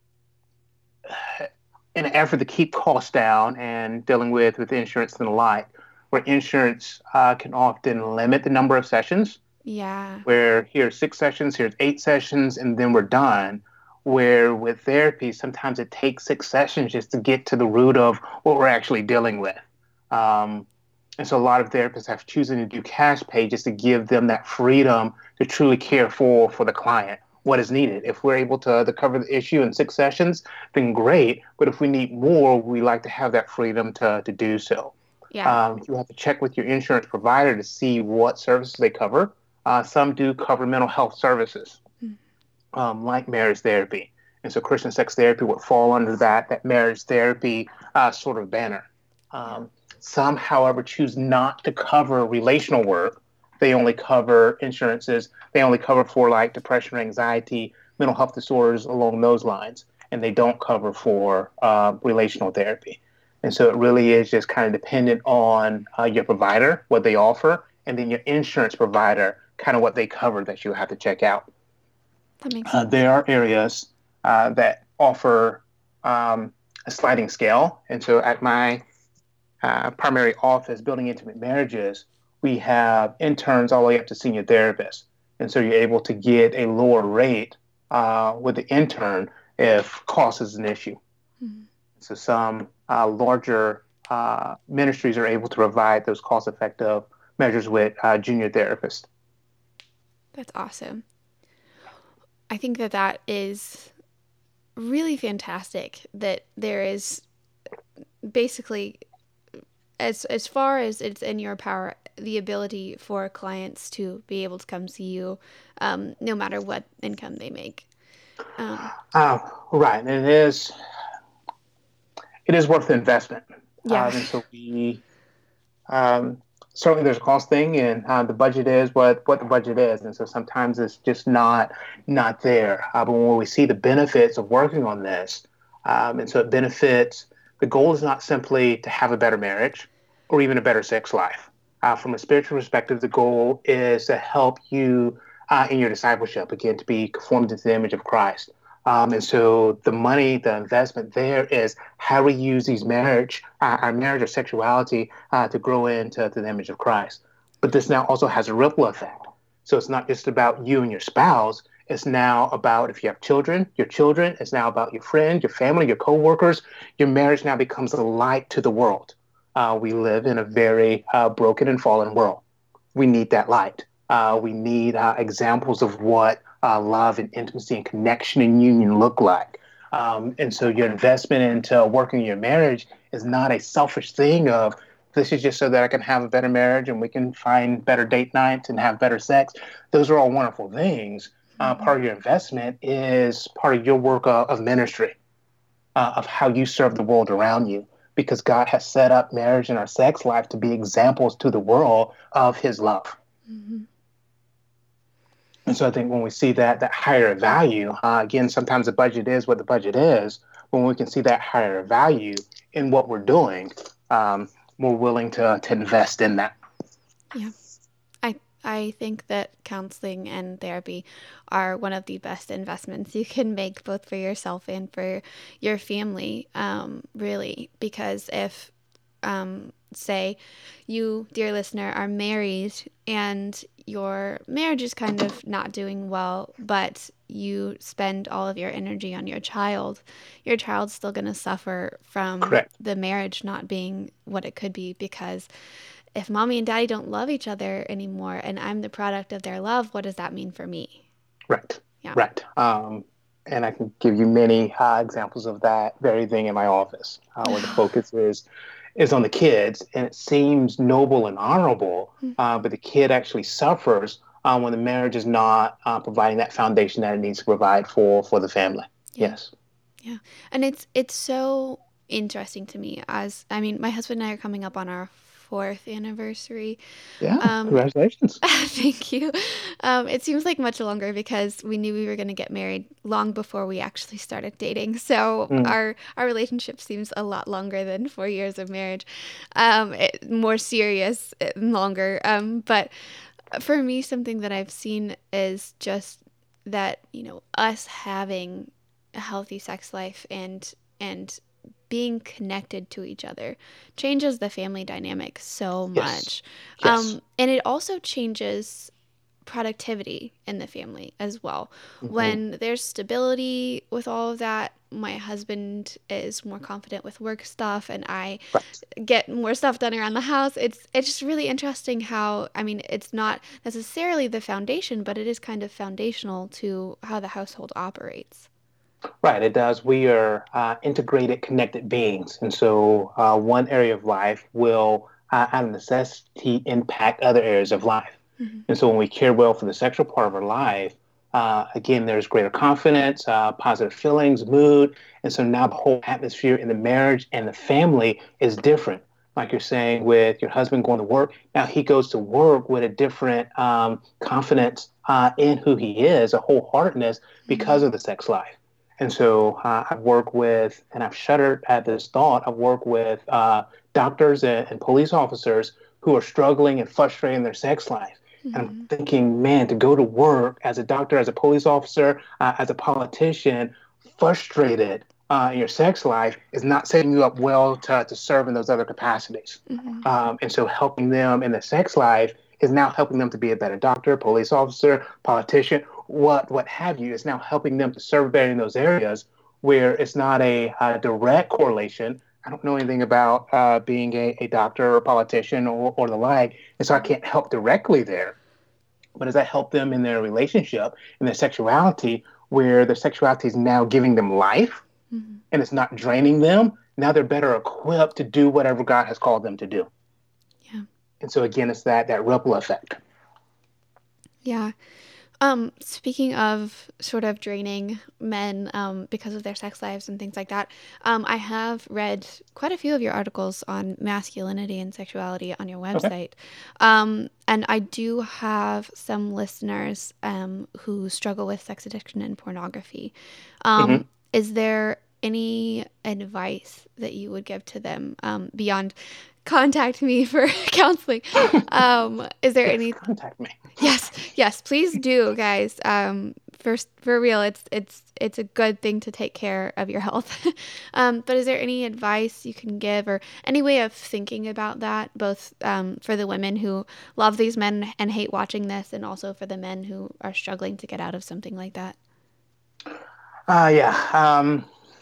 Speaker 2: in an effort to keep costs down and dealing with, with insurance and the like, where insurance uh, can often limit the number of sessions.
Speaker 1: Yeah.
Speaker 2: Where here's six sessions, here's eight sessions, and then we're done. Where with therapy, sometimes it takes six sessions just to get to the root of what we're actually dealing with. Um, and so a lot of therapists have chosen to do cash pay just to give them that freedom to truly care for, for the client, what is needed. If we're able to, to cover the issue in six sessions, then great. But if we need more, we like to have that freedom to, to do so.
Speaker 1: Yeah.
Speaker 2: Um, you have to check with your insurance provider to see what services they cover. Uh, some do cover mental health services,
Speaker 1: Mm.
Speaker 2: um, like marriage therapy. And so Christian sex therapy would fall under that, that marriage therapy uh, sort of banner.
Speaker 1: Yeah.
Speaker 2: Um, some, however, choose not to cover relational work. They only cover insurances. They only cover for like depression or anxiety, mental health disorders along those lines. And they don't cover for uh, relational therapy. And so it really is just kind of dependent on uh, your provider, what they offer, and then your insurance provider, kind of what they cover that you have to check out.
Speaker 1: That makes
Speaker 2: Uh,
Speaker 1: sense.
Speaker 2: there are areas uh, that offer um, a sliding scale. And so at my uh, primary office, Building Intimate Marriages, we have interns all the way up to senior therapists. And so you're able to get a lower rate uh, with the intern if cost is an issue.
Speaker 1: Mm.
Speaker 2: So some uh, larger uh, ministries are able to provide those cost-effective measures with uh, junior therapists.
Speaker 1: That's awesome. I think that that is really fantastic that there is basically as as far as it's in your power the ability for clients to be able to come see you um, no matter what income they make. Um,
Speaker 2: Uh, right, and it is it is worth the investment,
Speaker 1: yeah.
Speaker 2: uh, and so we um, certainly there's a cost thing, and uh, the budget is what what the budget is, and so sometimes it's just not not there. Uh, but when we see the benefits of working on this, um, and so it benefits. The goal is not simply to have a better marriage or even a better sex life. Uh, from a spiritual perspective, the goal is to help you uh, in your discipleship, again, to be conformed into the image of Christ. Um, and so the money, the investment there is how we use these marriage, uh, our marriage or sexuality uh, to grow into the image of Christ. But this now also has a ripple effect. So it's not just about you and your spouse. It's now about if you have children, your children. It's now about your friends, your family, your coworkers. Your marriage now becomes a light to the world. Uh, we live in a very uh, broken and fallen world. We need that light. Uh, we need uh, examples of what uh, love and intimacy and connection and union look like. Um, and so your investment into working your marriage is not a selfish thing of this is just so that I can have a better marriage and we can find better date nights and have better sex. Those are all wonderful things. Uh,
Speaker 1: Mm-hmm.
Speaker 2: part of your investment is part of your work uh, of ministry, uh, of how you serve the world around you, because God has set up marriage and our sex life to be examples to the world of his love.
Speaker 1: Mm-hmm.
Speaker 2: And so I think when we see that that higher value, uh, again, sometimes the budget is what the budget is. When we can see that higher value in what we're doing, um, we're willing to to invest in that.
Speaker 1: Yeah. I I think that counseling and therapy are one of the best investments you can make both for yourself and for your family, um, really, because if um, say you, dear listener, are married and your marriage is kind of not doing well, but you spend all of your energy on your child, your child's still going to suffer from
Speaker 2: Correct.
Speaker 1: the marriage not being what it could be because if mommy and daddy don't love each other anymore and I'm the product of their love, what does that mean for me?
Speaker 2: Right.
Speaker 1: Yeah.
Speaker 2: Right. Um, and I can give you many uh, examples of that very thing in my office, uh, where the focus is is on the kids, and it seems noble and honorable, uh, but the kid actually suffers uh, when the marriage is not uh, providing that foundation that it needs to provide for for the family.
Speaker 1: Yeah.
Speaker 2: Yes.
Speaker 1: Yeah. And it's it's so interesting to me as I mean, my husband and I are coming up on our fourth anniversary.
Speaker 2: Yeah.
Speaker 1: Um
Speaker 2: Congratulations.
Speaker 1: thank you. Um it seems like much longer because we knew we were going to get married long before we actually started dating. So
Speaker 2: Mm.
Speaker 1: our our relationship seems a lot longer than four years of marriage. Um it, more serious and longer. Um but for me something that I've seen is just that, you know, us having a healthy sex life and and being connected to each other changes the family dynamic so
Speaker 2: Yes.
Speaker 1: much.
Speaker 2: Yes.
Speaker 1: Um, and it also changes productivity in the family as well.
Speaker 2: Hmm.
Speaker 1: When there's stability with all of that, my husband is more confident with work stuff and I
Speaker 2: Right.
Speaker 1: get more stuff done around the house. It's it's just really interesting how I mean it's not necessarily the foundation, but it is kind of foundational to how the household operates.
Speaker 2: Right, it does. We are uh, integrated, connected beings. And so uh, one area of life will uh, out of necessity impact other areas of life.
Speaker 1: Mm-hmm.
Speaker 2: And so when we care well for the sexual part of our life, uh, again, there's greater confidence, uh, positive feelings, mood. And so now the whole atmosphere in the marriage and the family is different. Like you're saying, with your husband going to work, now he goes to work with a different um, confidence uh, in who he is, a wholeheartedness because
Speaker 1: Mm-hmm.
Speaker 2: of the sex life. And so uh, I've worked with, and I've shuddered at this thought, I've worked with uh, doctors and, and police officers who are struggling and frustrated in their sex life. And I'm
Speaker 1: Mm-hmm.
Speaker 2: thinking, man, to go to work as a doctor, as a police officer, uh, as a politician, frustrated uh, in your sex life is not setting you up well to, to serve in those other capacities.
Speaker 1: Mm-hmm.
Speaker 2: Um, and so helping them in the sex life is now helping them to be a better doctor, police officer, politician, what what have you. Is now helping them to serve better in those areas where it's not a, a direct correlation. I don't know anything about uh, being a, a doctor or a politician or, or the like, and so I can't help directly there. But as I help them in their relationship, in their sexuality, where their sexuality is now giving them life
Speaker 1: Mm-hmm.
Speaker 2: and it's not draining them, now they're better equipped to do whatever God has called them to do.
Speaker 1: Yeah.
Speaker 2: And so again, it's that that ripple effect.
Speaker 1: Yeah. Um, speaking of sort of draining men um, because of their sex lives and things like that, um, I have read quite a few of your articles on masculinity and sexuality on your
Speaker 2: Okay.
Speaker 1: website. Um, and I do have some listeners um, who struggle with sex addiction and pornography. Um,
Speaker 2: Mm-hmm.
Speaker 1: is there any advice that you would give to them um, beyond contact me for counseling? Um, is there
Speaker 2: Yes,
Speaker 1: any
Speaker 2: contact me.
Speaker 1: Yes, yes, please do, guys. Um, first, for real, it's it's it's a good thing to take care of your health. um, but is there any advice you can give, or any way of thinking about that, both um, for the women who love these men and hate watching this, and also for the men who are struggling to get out of something like that?
Speaker 2: Uh, yeah. Um,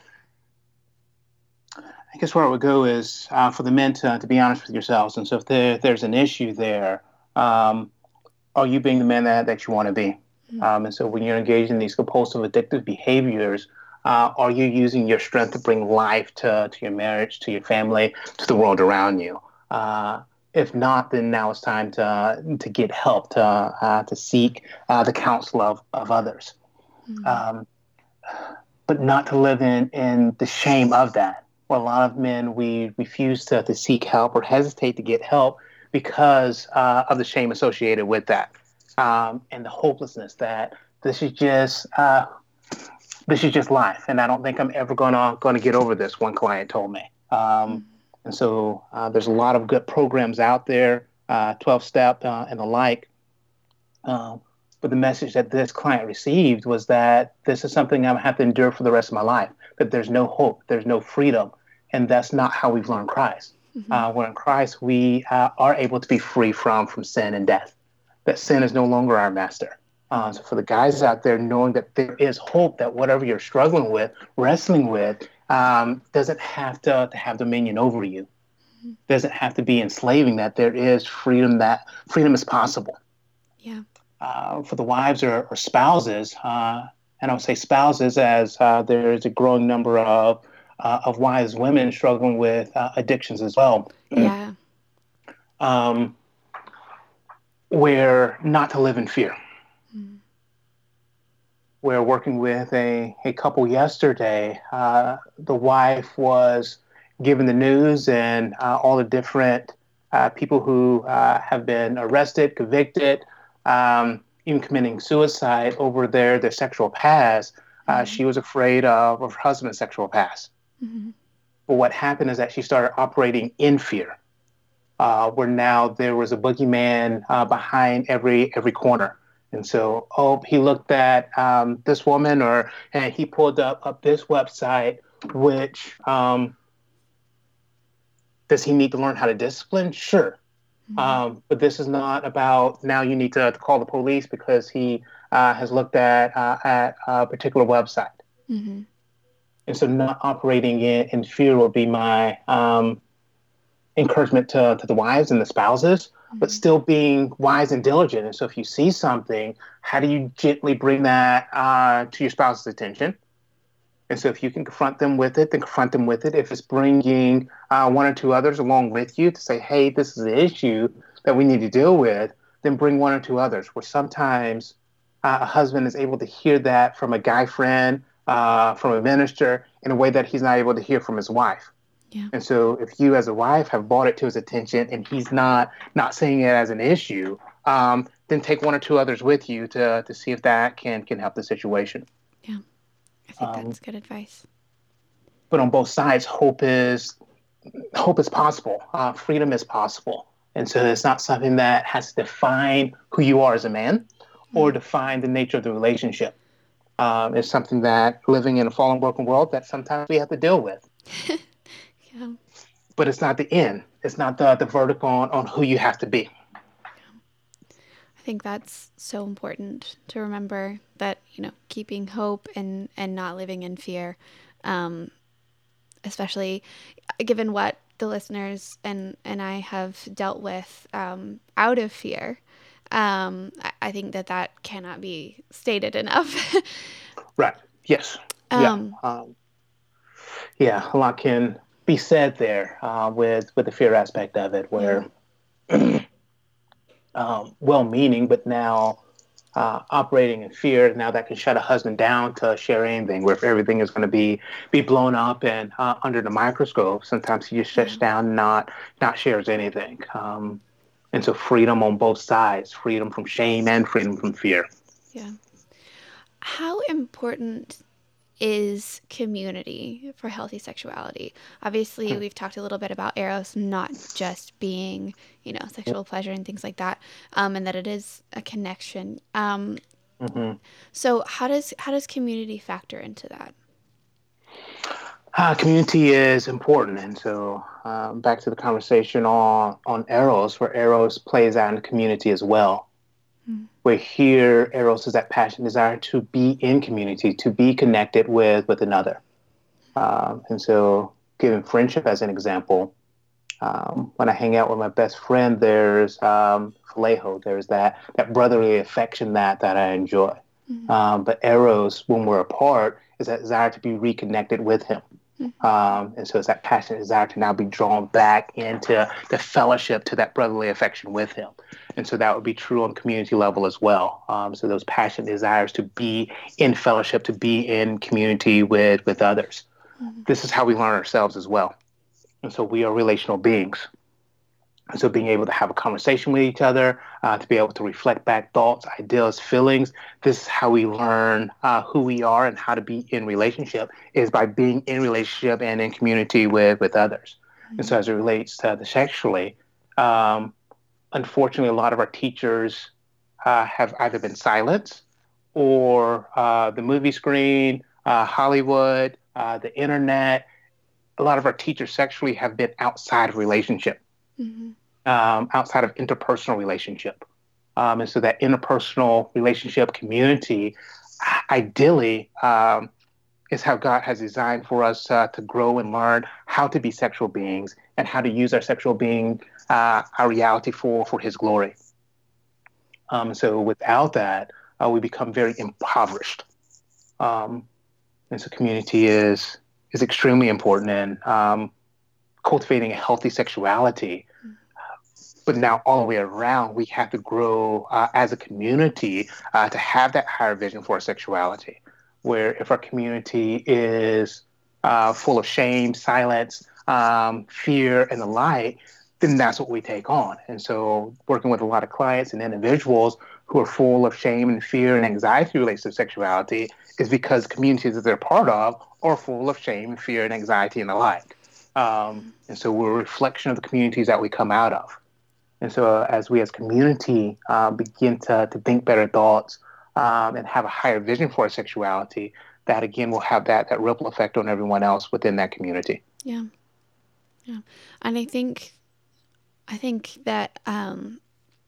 Speaker 2: I guess where it would go is uh, for the men to, to be honest with yourselves. And so if there, there's an issue there, um, are you being the man that, that you want to be? Um, and so when you're engaged in these compulsive addictive behaviors, uh, are you using your strength to bring life to, to your marriage, to your family, to the world around you? Uh, if not, then now it's time to to get help, to uh, to seek uh, the counsel of, of others,
Speaker 1: Mm-hmm.
Speaker 2: um, but not to live in, in the shame of that. Well, a lot of men, we refuse to, to seek help or hesitate to get help because uh, of the shame associated with that, um, and the hopelessness that this is just uh, this is just life, and I don't think I'm ever gonna gonna get over this. One client told me, um, and so uh, there's a lot of good programs out there, uh, twelve step uh, and the like. Um, but the message that this client received was that this is something I'm gonna have to endure for the rest of my life. That there's no hope, there's no freedom, and that's not how we've learned Christ.
Speaker 1: Mm-hmm.
Speaker 2: Uh, where in Christ we uh, are able to be free from from sin and death. That sin is no longer our master. Uh, so for the guys out there, knowing that there is hope, that whatever you're struggling with, wrestling with, um, doesn't have to, to have dominion over you.
Speaker 1: Mm-hmm.
Speaker 2: Doesn't have to be enslaving. That there is freedom. That freedom is possible.
Speaker 1: Yeah.
Speaker 2: Uh, for the wives or, or spouses, uh, and I would say spouses, as uh, there is a growing number of uh, of wives, women struggling with uh, addictions as well.
Speaker 1: Yeah.
Speaker 2: Um, where not to live in fear.
Speaker 1: Mm-hmm.
Speaker 2: We're working with a, a couple yesterday. Uh, the wife was given the news and uh, all the different uh, people who uh, have been arrested, convicted, um, even committing suicide over their, their sexual past. Uh,
Speaker 1: Mm-hmm.
Speaker 2: She was afraid of, of her husband's sexual past.
Speaker 1: Mm-hmm.
Speaker 2: But what happened is that she started operating in fear, uh, where now there was a boogeyman uh, behind every every corner. And so, oh, he looked at um, this woman, or and he pulled up, up this website, which um, does he need to learn how to discipline? Sure.
Speaker 1: Mm-hmm.
Speaker 2: Um, but this is not about now you need to, to call the police because he uh, has looked at uh, at a particular website.
Speaker 1: Mm-hmm.
Speaker 2: And so not operating in, in fear would be my um, encouragement to, to the wives and the spouses,
Speaker 1: Mm-hmm.
Speaker 2: but still being wise and diligent. And so if you see something, how do you gently bring that uh, to your spouse's attention? And so if you can confront them with it, then confront them with it. If it's bringing uh, one or two others along with you to say, hey, this is an issue that we need to deal with, then bring one or two others. Where sometimes uh, a husband is able to hear that from a guy friend, uh, from a minister, in a way that he's not able to hear from his wife.
Speaker 1: Yeah.
Speaker 2: And so if you as a wife have brought it to his attention and he's not not seeing it as an issue, um, then take one or two others with you to to see if that can can help the situation.
Speaker 1: Yeah. I think
Speaker 2: Um,
Speaker 1: that's good advice.
Speaker 2: but on both sides, hope is hope is possible. Uh, freedom is possible, and so it's not something that has to define who you are as a man or define the nature of the relationship. Um, it's something that living in a fallen, broken world that sometimes we have to deal with.
Speaker 1: Yeah.
Speaker 2: But it's not the end. It's not the the verdict on on who you have to be.
Speaker 1: I think that's so important to remember that, you know, keeping hope and, and not living in fear, um, especially given what the listeners and, and I have dealt with um, out of fear. Um, I, I think that that cannot be stated enough.
Speaker 2: Right. Yes. Yeah.
Speaker 1: um,
Speaker 2: Um, yeah. A lot can be said there uh, with with the fear aspect of it,
Speaker 1: yeah.
Speaker 2: where um, well-meaning, but now uh, operating in fear. Now that can shut a husband down to share anything. Where if everything is going to be be blown up and uh, under the microscope, sometimes he just shuts
Speaker 1: Yeah.
Speaker 2: down, not not shares anything. Um, and so freedom on both sides, freedom from shame and freedom from fear.
Speaker 1: Yeah. How important is community for healthy sexuality? Obviously, we've talked a little bit about eros not just being, you know, sexual pleasure and things like that, um, and that it is a connection. Um,
Speaker 2: Mm-hmm.
Speaker 1: so how does how does community factor into that?
Speaker 2: Uh, community is important, and so um, back to the conversation on on eros, where eros plays out in community as well.
Speaker 1: Mm.
Speaker 2: Where here eros is that passion, desire to be in community, to be connected with with another. Um, and so, giving friendship as an example, um, when I hang out with my best friend, there's um, Falejo, there's that that brotherly affection that that I enjoy.
Speaker 1: Mm-hmm.
Speaker 2: Um, but eros, when we're apart, is that desire to be reconnected with him.
Speaker 1: Mm-hmm.
Speaker 2: Um, and so it's that passionate desire to now be drawn back into the fellowship, to that brotherly affection with him. And so that would be true on community level as well. Um, so those passionate desires to be in fellowship, to be in community with, with others.
Speaker 1: Mm-hmm.
Speaker 2: This is how we learn ourselves as well. And so we are relational beings. And so being able to have a conversation with each other, uh, to be able to reflect back thoughts, ideas, feelings, this is how we learn uh, who we are and how to be in relationship, is by being in relationship and in community with, with others. Mm-hmm. And so as it relates to the sexually, um, unfortunately, a lot of our teachers uh, have either been silenced or uh, the movie screen, uh, Hollywood, uh, the internet. A lot of our teachers sexually have been outside of relationship. Mm-hmm. Um, outside of interpersonal relationship. Um, and so that interpersonal relationship community, ideally, um, is how God has designed for us uh, to grow and learn how to be sexual beings and how to use our sexual being, uh, our reality for, for his glory. Um, so without that, uh, we become very impoverished. Um, and so community is, is extremely important in um, cultivating a healthy sexuality. But now all the way around, we have to grow uh, as a community uh, to have that higher vision for our sexuality, where if our community is uh, full of shame, silence, um, fear, and the like, then that's what we take on. And so working with a lot of clients and individuals who are full of shame and fear and anxiety related to sexuality is because communities that they're part of are full of shame and fear and anxiety and the like. Um, and so we're a reflection of the communities that we come out of. And so uh, as we as community uh, begin to, to think better thoughts um, and have a higher vision for our sexuality, that again will have that, that ripple effect on everyone else within that community.
Speaker 1: Yeah. Yeah. And I think, I think that um,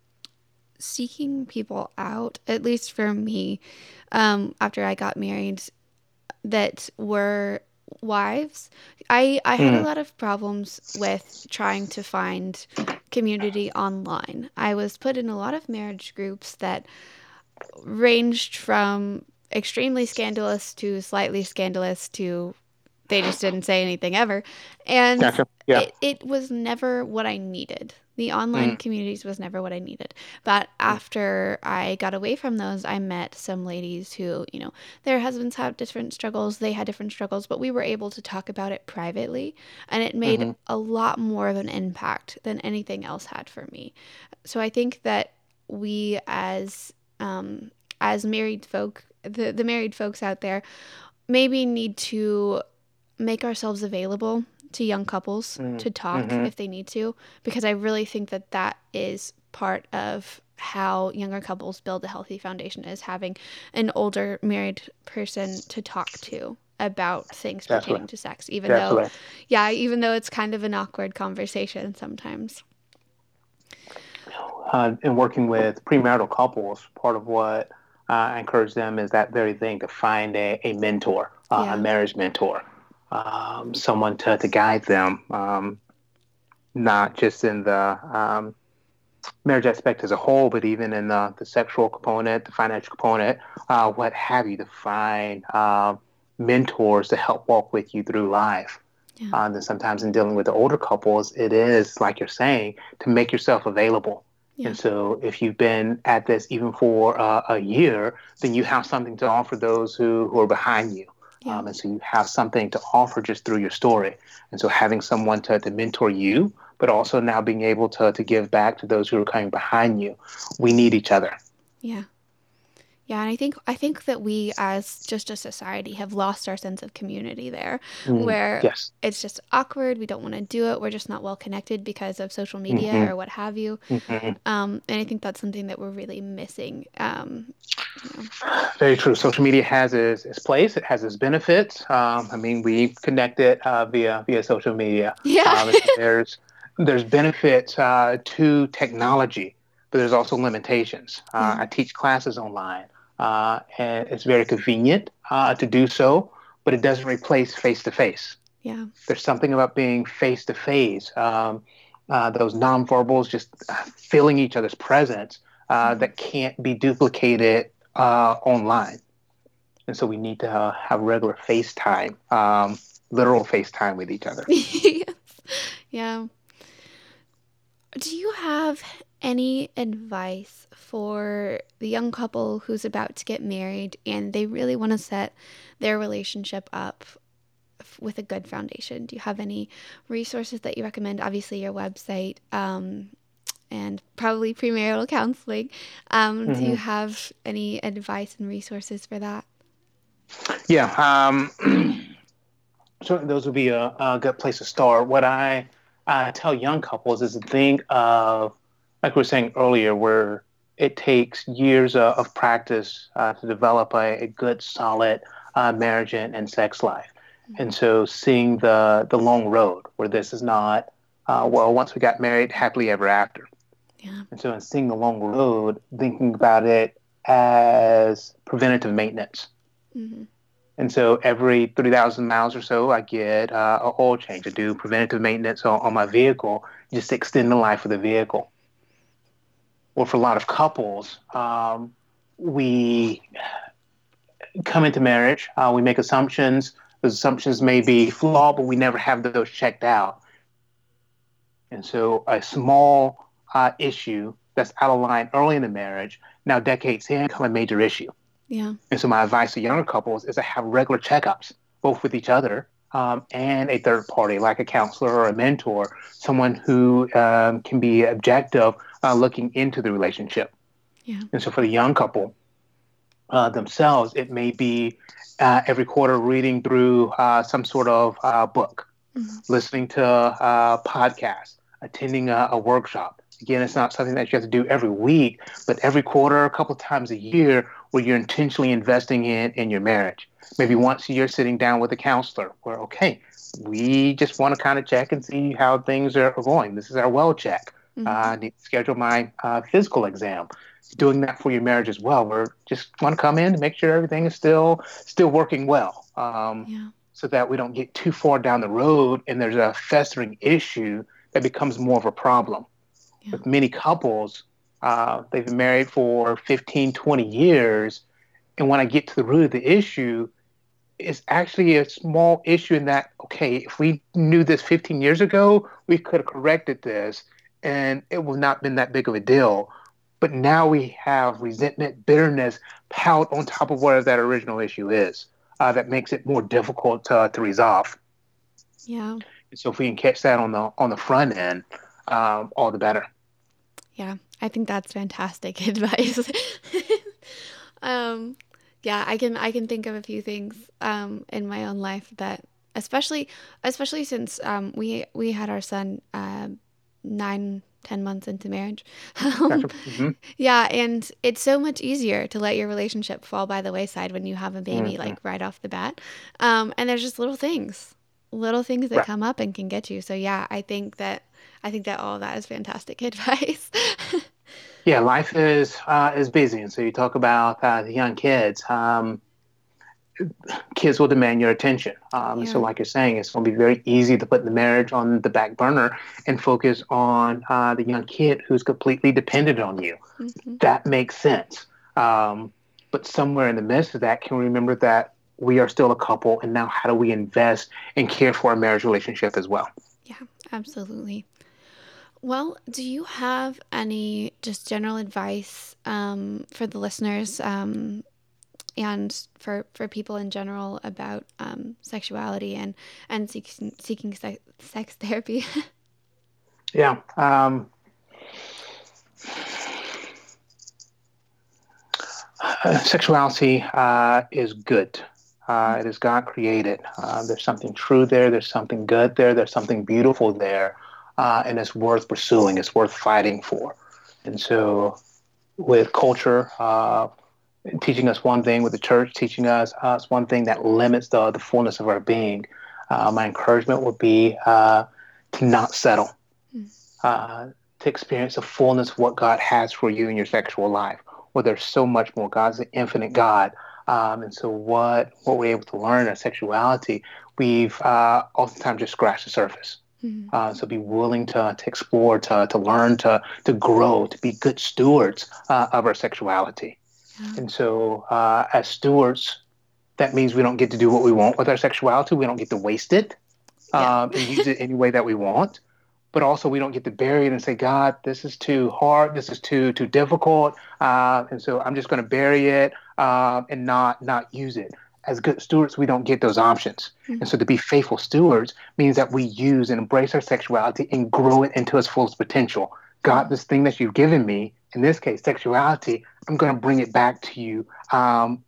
Speaker 1: seeking people out, at least for me, um, after I got married, that were wives, I, I had mm. a lot of problems with trying to find community online. I was put in a lot of marriage groups that ranged from extremely scandalous to slightly scandalous to they just didn't say anything ever. And
Speaker 2: Gotcha. Yeah.
Speaker 1: it, it was never what I needed. The online
Speaker 2: Mm.
Speaker 1: communities was never what I needed. But after I got away from those, I met some ladies who, you know, their husbands have different struggles. They had different struggles, but we were able to talk about it privately. And it made
Speaker 2: Mm-hmm.
Speaker 1: a lot more of an impact than anything else had for me. So I think that we as, um, as married folk, the, the married folks out there, maybe need to make ourselves available to young couples to talk
Speaker 2: Mm-hmm.
Speaker 1: if they need to, because I really think that that is part of how younger couples build a healthy foundation, is having an older married person to talk to about things pertaining
Speaker 2: Definitely.
Speaker 1: to sex, even though,
Speaker 2: Definitely.
Speaker 1: yeah, even though it's kind of an awkward conversation sometimes.
Speaker 2: Uh, in working with premarital couples, part of what uh, I encourage them is that very thing, to find a, a mentor, uh, a
Speaker 1: Yeah.
Speaker 2: marriage mentor, um, someone to, to guide them, um, not just in the um, marriage aspect as a whole, but even in the, the sexual component, the financial component, uh, what have you, to find uh, mentors to help walk with you through life.
Speaker 1: Yeah.
Speaker 2: Uh, then sometimes in dealing with the older couples, it is, like you're saying, to make yourself available.
Speaker 1: Yeah.
Speaker 2: And so if you've been at this even for uh, a year, then you have something to offer those who, who are behind you.
Speaker 1: Yeah.
Speaker 2: Um, and so you have something to offer just through your story. And so having someone to, to mentor you, but also now being able to, to give back to those who are coming behind you. We need each other.
Speaker 1: Yeah. Yeah, and I think I think that we as just a society have lost our sense of community there,
Speaker 2: Mm,
Speaker 1: where
Speaker 2: yes.
Speaker 1: it's just awkward, we don't want to do it, we're just not well connected because of social media
Speaker 2: Mm-hmm,
Speaker 1: or what have you.
Speaker 2: mm-hmm.
Speaker 1: Um, and I think that's something that we're really missing. Um, you know.
Speaker 2: Very true. Social media has its, its place. It has its benefits. Um, I mean, we connected uh, via via social media.
Speaker 1: Yeah.
Speaker 2: Um, and so there's there's benefits uh, to technology, but there's also limitations. Uh,
Speaker 1: Yeah.
Speaker 2: I teach classes online, uh, and it's very convenient uh, to do so, but it doesn't replace face to face.
Speaker 1: Yeah.
Speaker 2: There's something about being face to face. Those nonverbals, just uh, feeling each other's presence, uh,
Speaker 1: Mhm.
Speaker 2: that can't be duplicated uh, online. And so we need to uh, have regular FaceTime, um, literal FaceTime with each other.
Speaker 1: Yes. Yeah. Do you have any advice for the young couple who's about to get married and they really want to set their relationship up f- with a good foundation? Do you have any resources that you recommend? Obviously, your website, um, and probably premarital counseling. Um, do you
Speaker 2: Mm-hmm.
Speaker 1: have any advice and resources for that?
Speaker 2: Yeah, um, certainly those would be a, a good place to start. What I uh, tell young couples is to think of, like we were saying earlier, where it takes years of, of practice uh, to develop a, a good, solid uh, marriage and, and sex life. And so seeing the, the long road where this is not, uh, well, once we got married, happily ever after.
Speaker 1: Yeah.
Speaker 2: And so in seeing the long road, thinking about it as preventative maintenance.
Speaker 1: Mm-hmm.
Speaker 2: And so every three thousand miles or so, I get uh, an oil change. I do preventative maintenance on, on my vehicle just to extend the life of the vehicle. Well, for a lot of couples, um, we come into marriage, uh, we make assumptions. Those assumptions may be flawed, but we never have those checked out. And so a small uh, issue that's out of line early in the marriage, now decades in, become a major issue.
Speaker 1: Yeah.
Speaker 2: And so my advice to younger couples is to have regular checkups, both with each other um, and a third party, like a counselor or a mentor, someone who um, can be objective, uh, looking into the relationship.
Speaker 1: Yeah.
Speaker 2: And so for the young couple uh, themselves, it may be uh, every quarter reading through uh, some sort of uh, book,
Speaker 1: Mm-hmm.
Speaker 2: listening to uh, podcasts, attending a, a workshop. Again, it's not something that you have to do every week, but every quarter, a couple of times a year, where you're intentionally investing in in your marriage. Maybe once a year, sitting down with a counselor, where okay, we just want to kind of check and see how things are going. This is our well check.
Speaker 1: Mm-hmm.
Speaker 2: Uh, I need to schedule my uh, physical exam. Doing that for your marriage as well. We're just want to come in to make sure everything is still still working well. Um,
Speaker 1: Yeah.
Speaker 2: So that we don't get too far down the road and there's a festering issue that becomes more of a problem.
Speaker 1: Yeah.
Speaker 2: With many couples, uh, they've been married for fifteen, twenty years, And when I get to the root of the issue, it's actually a small issue in that, okay, if we knew this fifteen years ago, we could have corrected this and it would not have been that big of a deal. But now we have resentment, bitterness piled on top of whatever that original issue is. Uh, that makes it more difficult to, to resolve.
Speaker 1: Yeah.
Speaker 2: And so if we can catch that on the on the front end, um, all the better.
Speaker 1: Yeah, I think that's fantastic advice. um, yeah, I can I can think of a few things um, in my own life that, especially especially since um, we we had our son uh, nine ten months into marriage. Um,
Speaker 2: Gotcha. Mm-hmm.
Speaker 1: yeah, and it's so much easier to let your relationship fall by the wayside when you have a baby
Speaker 2: Mm-hmm.
Speaker 1: like right off the bat. Um, and there's just little things, little things that
Speaker 2: Right.
Speaker 1: come up and can get you. So yeah, I think that I think that all of that is fantastic advice.
Speaker 2: Yeah, life is uh, is busy, and so you talk about uh, the young kids. Um, kids will demand your attention. Um, and so,
Speaker 1: Yeah.
Speaker 2: like you're saying, it's going to be very easy to put the marriage on the back burner and focus on uh, the young kid who's completely dependent on you.
Speaker 1: Hmm.
Speaker 2: That makes sense. Um, but somewhere in the midst of that, can we remember that we are still a couple, and now how do we invest and care for our marriage relationship as well?
Speaker 1: Yeah, absolutely. Well, do you have any just general advice um, for the listeners um, and for, for people in general about um, sexuality and, and seeking, seeking sex, sex therapy?
Speaker 2: Yeah. Um, uh, sexuality uh, is good. Uh, it is God created. Uh, there's something true there. There's something good there. There's something beautiful there. Uh, and it's worth pursuing. It's worth fighting for. And so, with culture uh, teaching us one thing, with the church teaching us us one thing that limits the, the fullness of our being, uh, my encouragement would be uh, to not settle, uh, to experience the fullness of what God has for you in your sexual life, where there's so much more. God's an infinite God. Um, and so what, what we're able to learn in sexuality, we've uh, oftentimes just scratched the surface.
Speaker 1: Mhm.
Speaker 2: Uh, so be willing to, to explore, to, to learn, to, to grow, to be good stewards uh, of our sexuality.
Speaker 1: Yeah.
Speaker 2: And so uh, as stewards, that means we don't get to do what we want with our sexuality. We don't get to waste it
Speaker 1: Yeah.
Speaker 2: um, and use it any way that we want. But also we don't get to bury it and say, God, this is too hard. This is too too difficult. Uh, and so I'm just going to bury it um, and not not use it. As good stewards, we don't get those options.
Speaker 1: Mhm.
Speaker 2: And so to be faithful stewards means that we use and embrace our sexuality and grow it into its fullest potential. God, this thing that you've given me, in this case, sexuality, I'm going to bring it back to you um,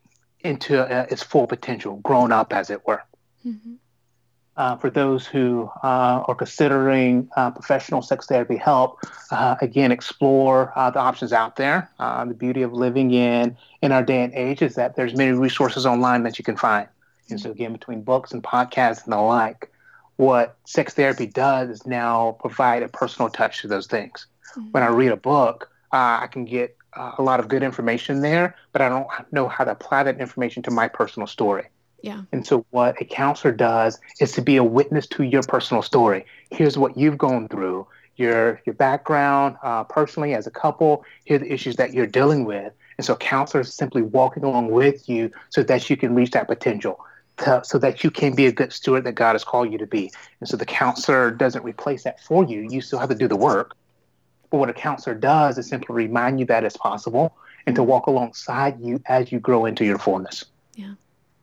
Speaker 2: into uh, its full potential, grown up, as it were.
Speaker 1: Mhm.
Speaker 2: Uh, for those who uh, are considering uh, professional sex therapy help, uh, again, explore uh, the options out there. Uh, the beauty of living in in our day and age is that there's many resources online that you can find. And so, again, between books and podcasts and the like, what sex therapy does is now provide a personal touch to those things. When I read a book, uh, I can get uh, a lot of good information there, but I don't know how to apply that information to my personal story.
Speaker 1: Yeah.
Speaker 2: And so what a counselor does is to be a witness to your personal story. Here's what you've gone through, your your background uh, personally as a couple. Here are the issues that you're dealing with. And so counselors is simply walking along with you so that you can reach that potential, to, so that you can be a good steward that God has called you to be. And so the counselor doesn't replace that for you. You still have to do the work. But what a counselor does is simply remind you that it's possible and to walk alongside you as you grow into your fullness.
Speaker 1: Yeah.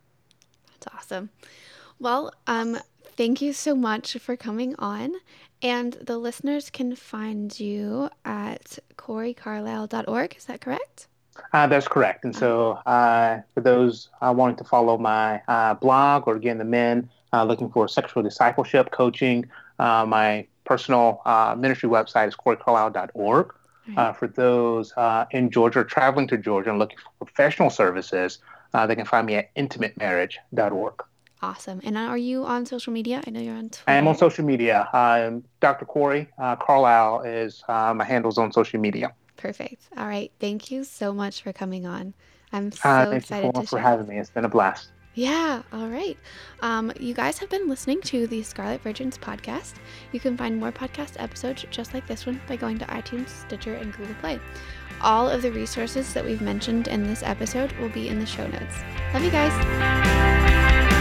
Speaker 1: That's awesome. Well, um, thank you so much for coming on. And the listeners can find you at corey carlisle dot org. Is that correct?
Speaker 2: Uh, that's correct. And so uh, for those uh, wanting to follow my uh, blog, or again, the men uh, looking for sexual discipleship coaching, uh, my personal uh, ministry website is corey carlisle dot org.
Speaker 1: Right.
Speaker 2: Uh, for those uh, in Georgia, traveling to Georgia and looking for professional services, uh, they can find me at intimate marriage dot org.
Speaker 1: Awesome. And are you on social media? I know you're on Twitter.
Speaker 2: I am on social media. Um, Doctor Corey uh, Carlisle is uh, my handles on social media.
Speaker 1: Perfect. All right. Thank you so much for coming on. I'm so
Speaker 2: Uh, thank
Speaker 1: excited
Speaker 2: you for,
Speaker 1: to
Speaker 2: for
Speaker 1: share.
Speaker 2: having me. It's been a blast.
Speaker 1: Yeah, all right. Um, you guys have been listening to the Scarlet Virgins podcast. You can find more podcast episodes just like this one by going to iTunes, Stitcher, and Google Play. All of the resources that we've mentioned in this episode will be in the show notes. Love you guys.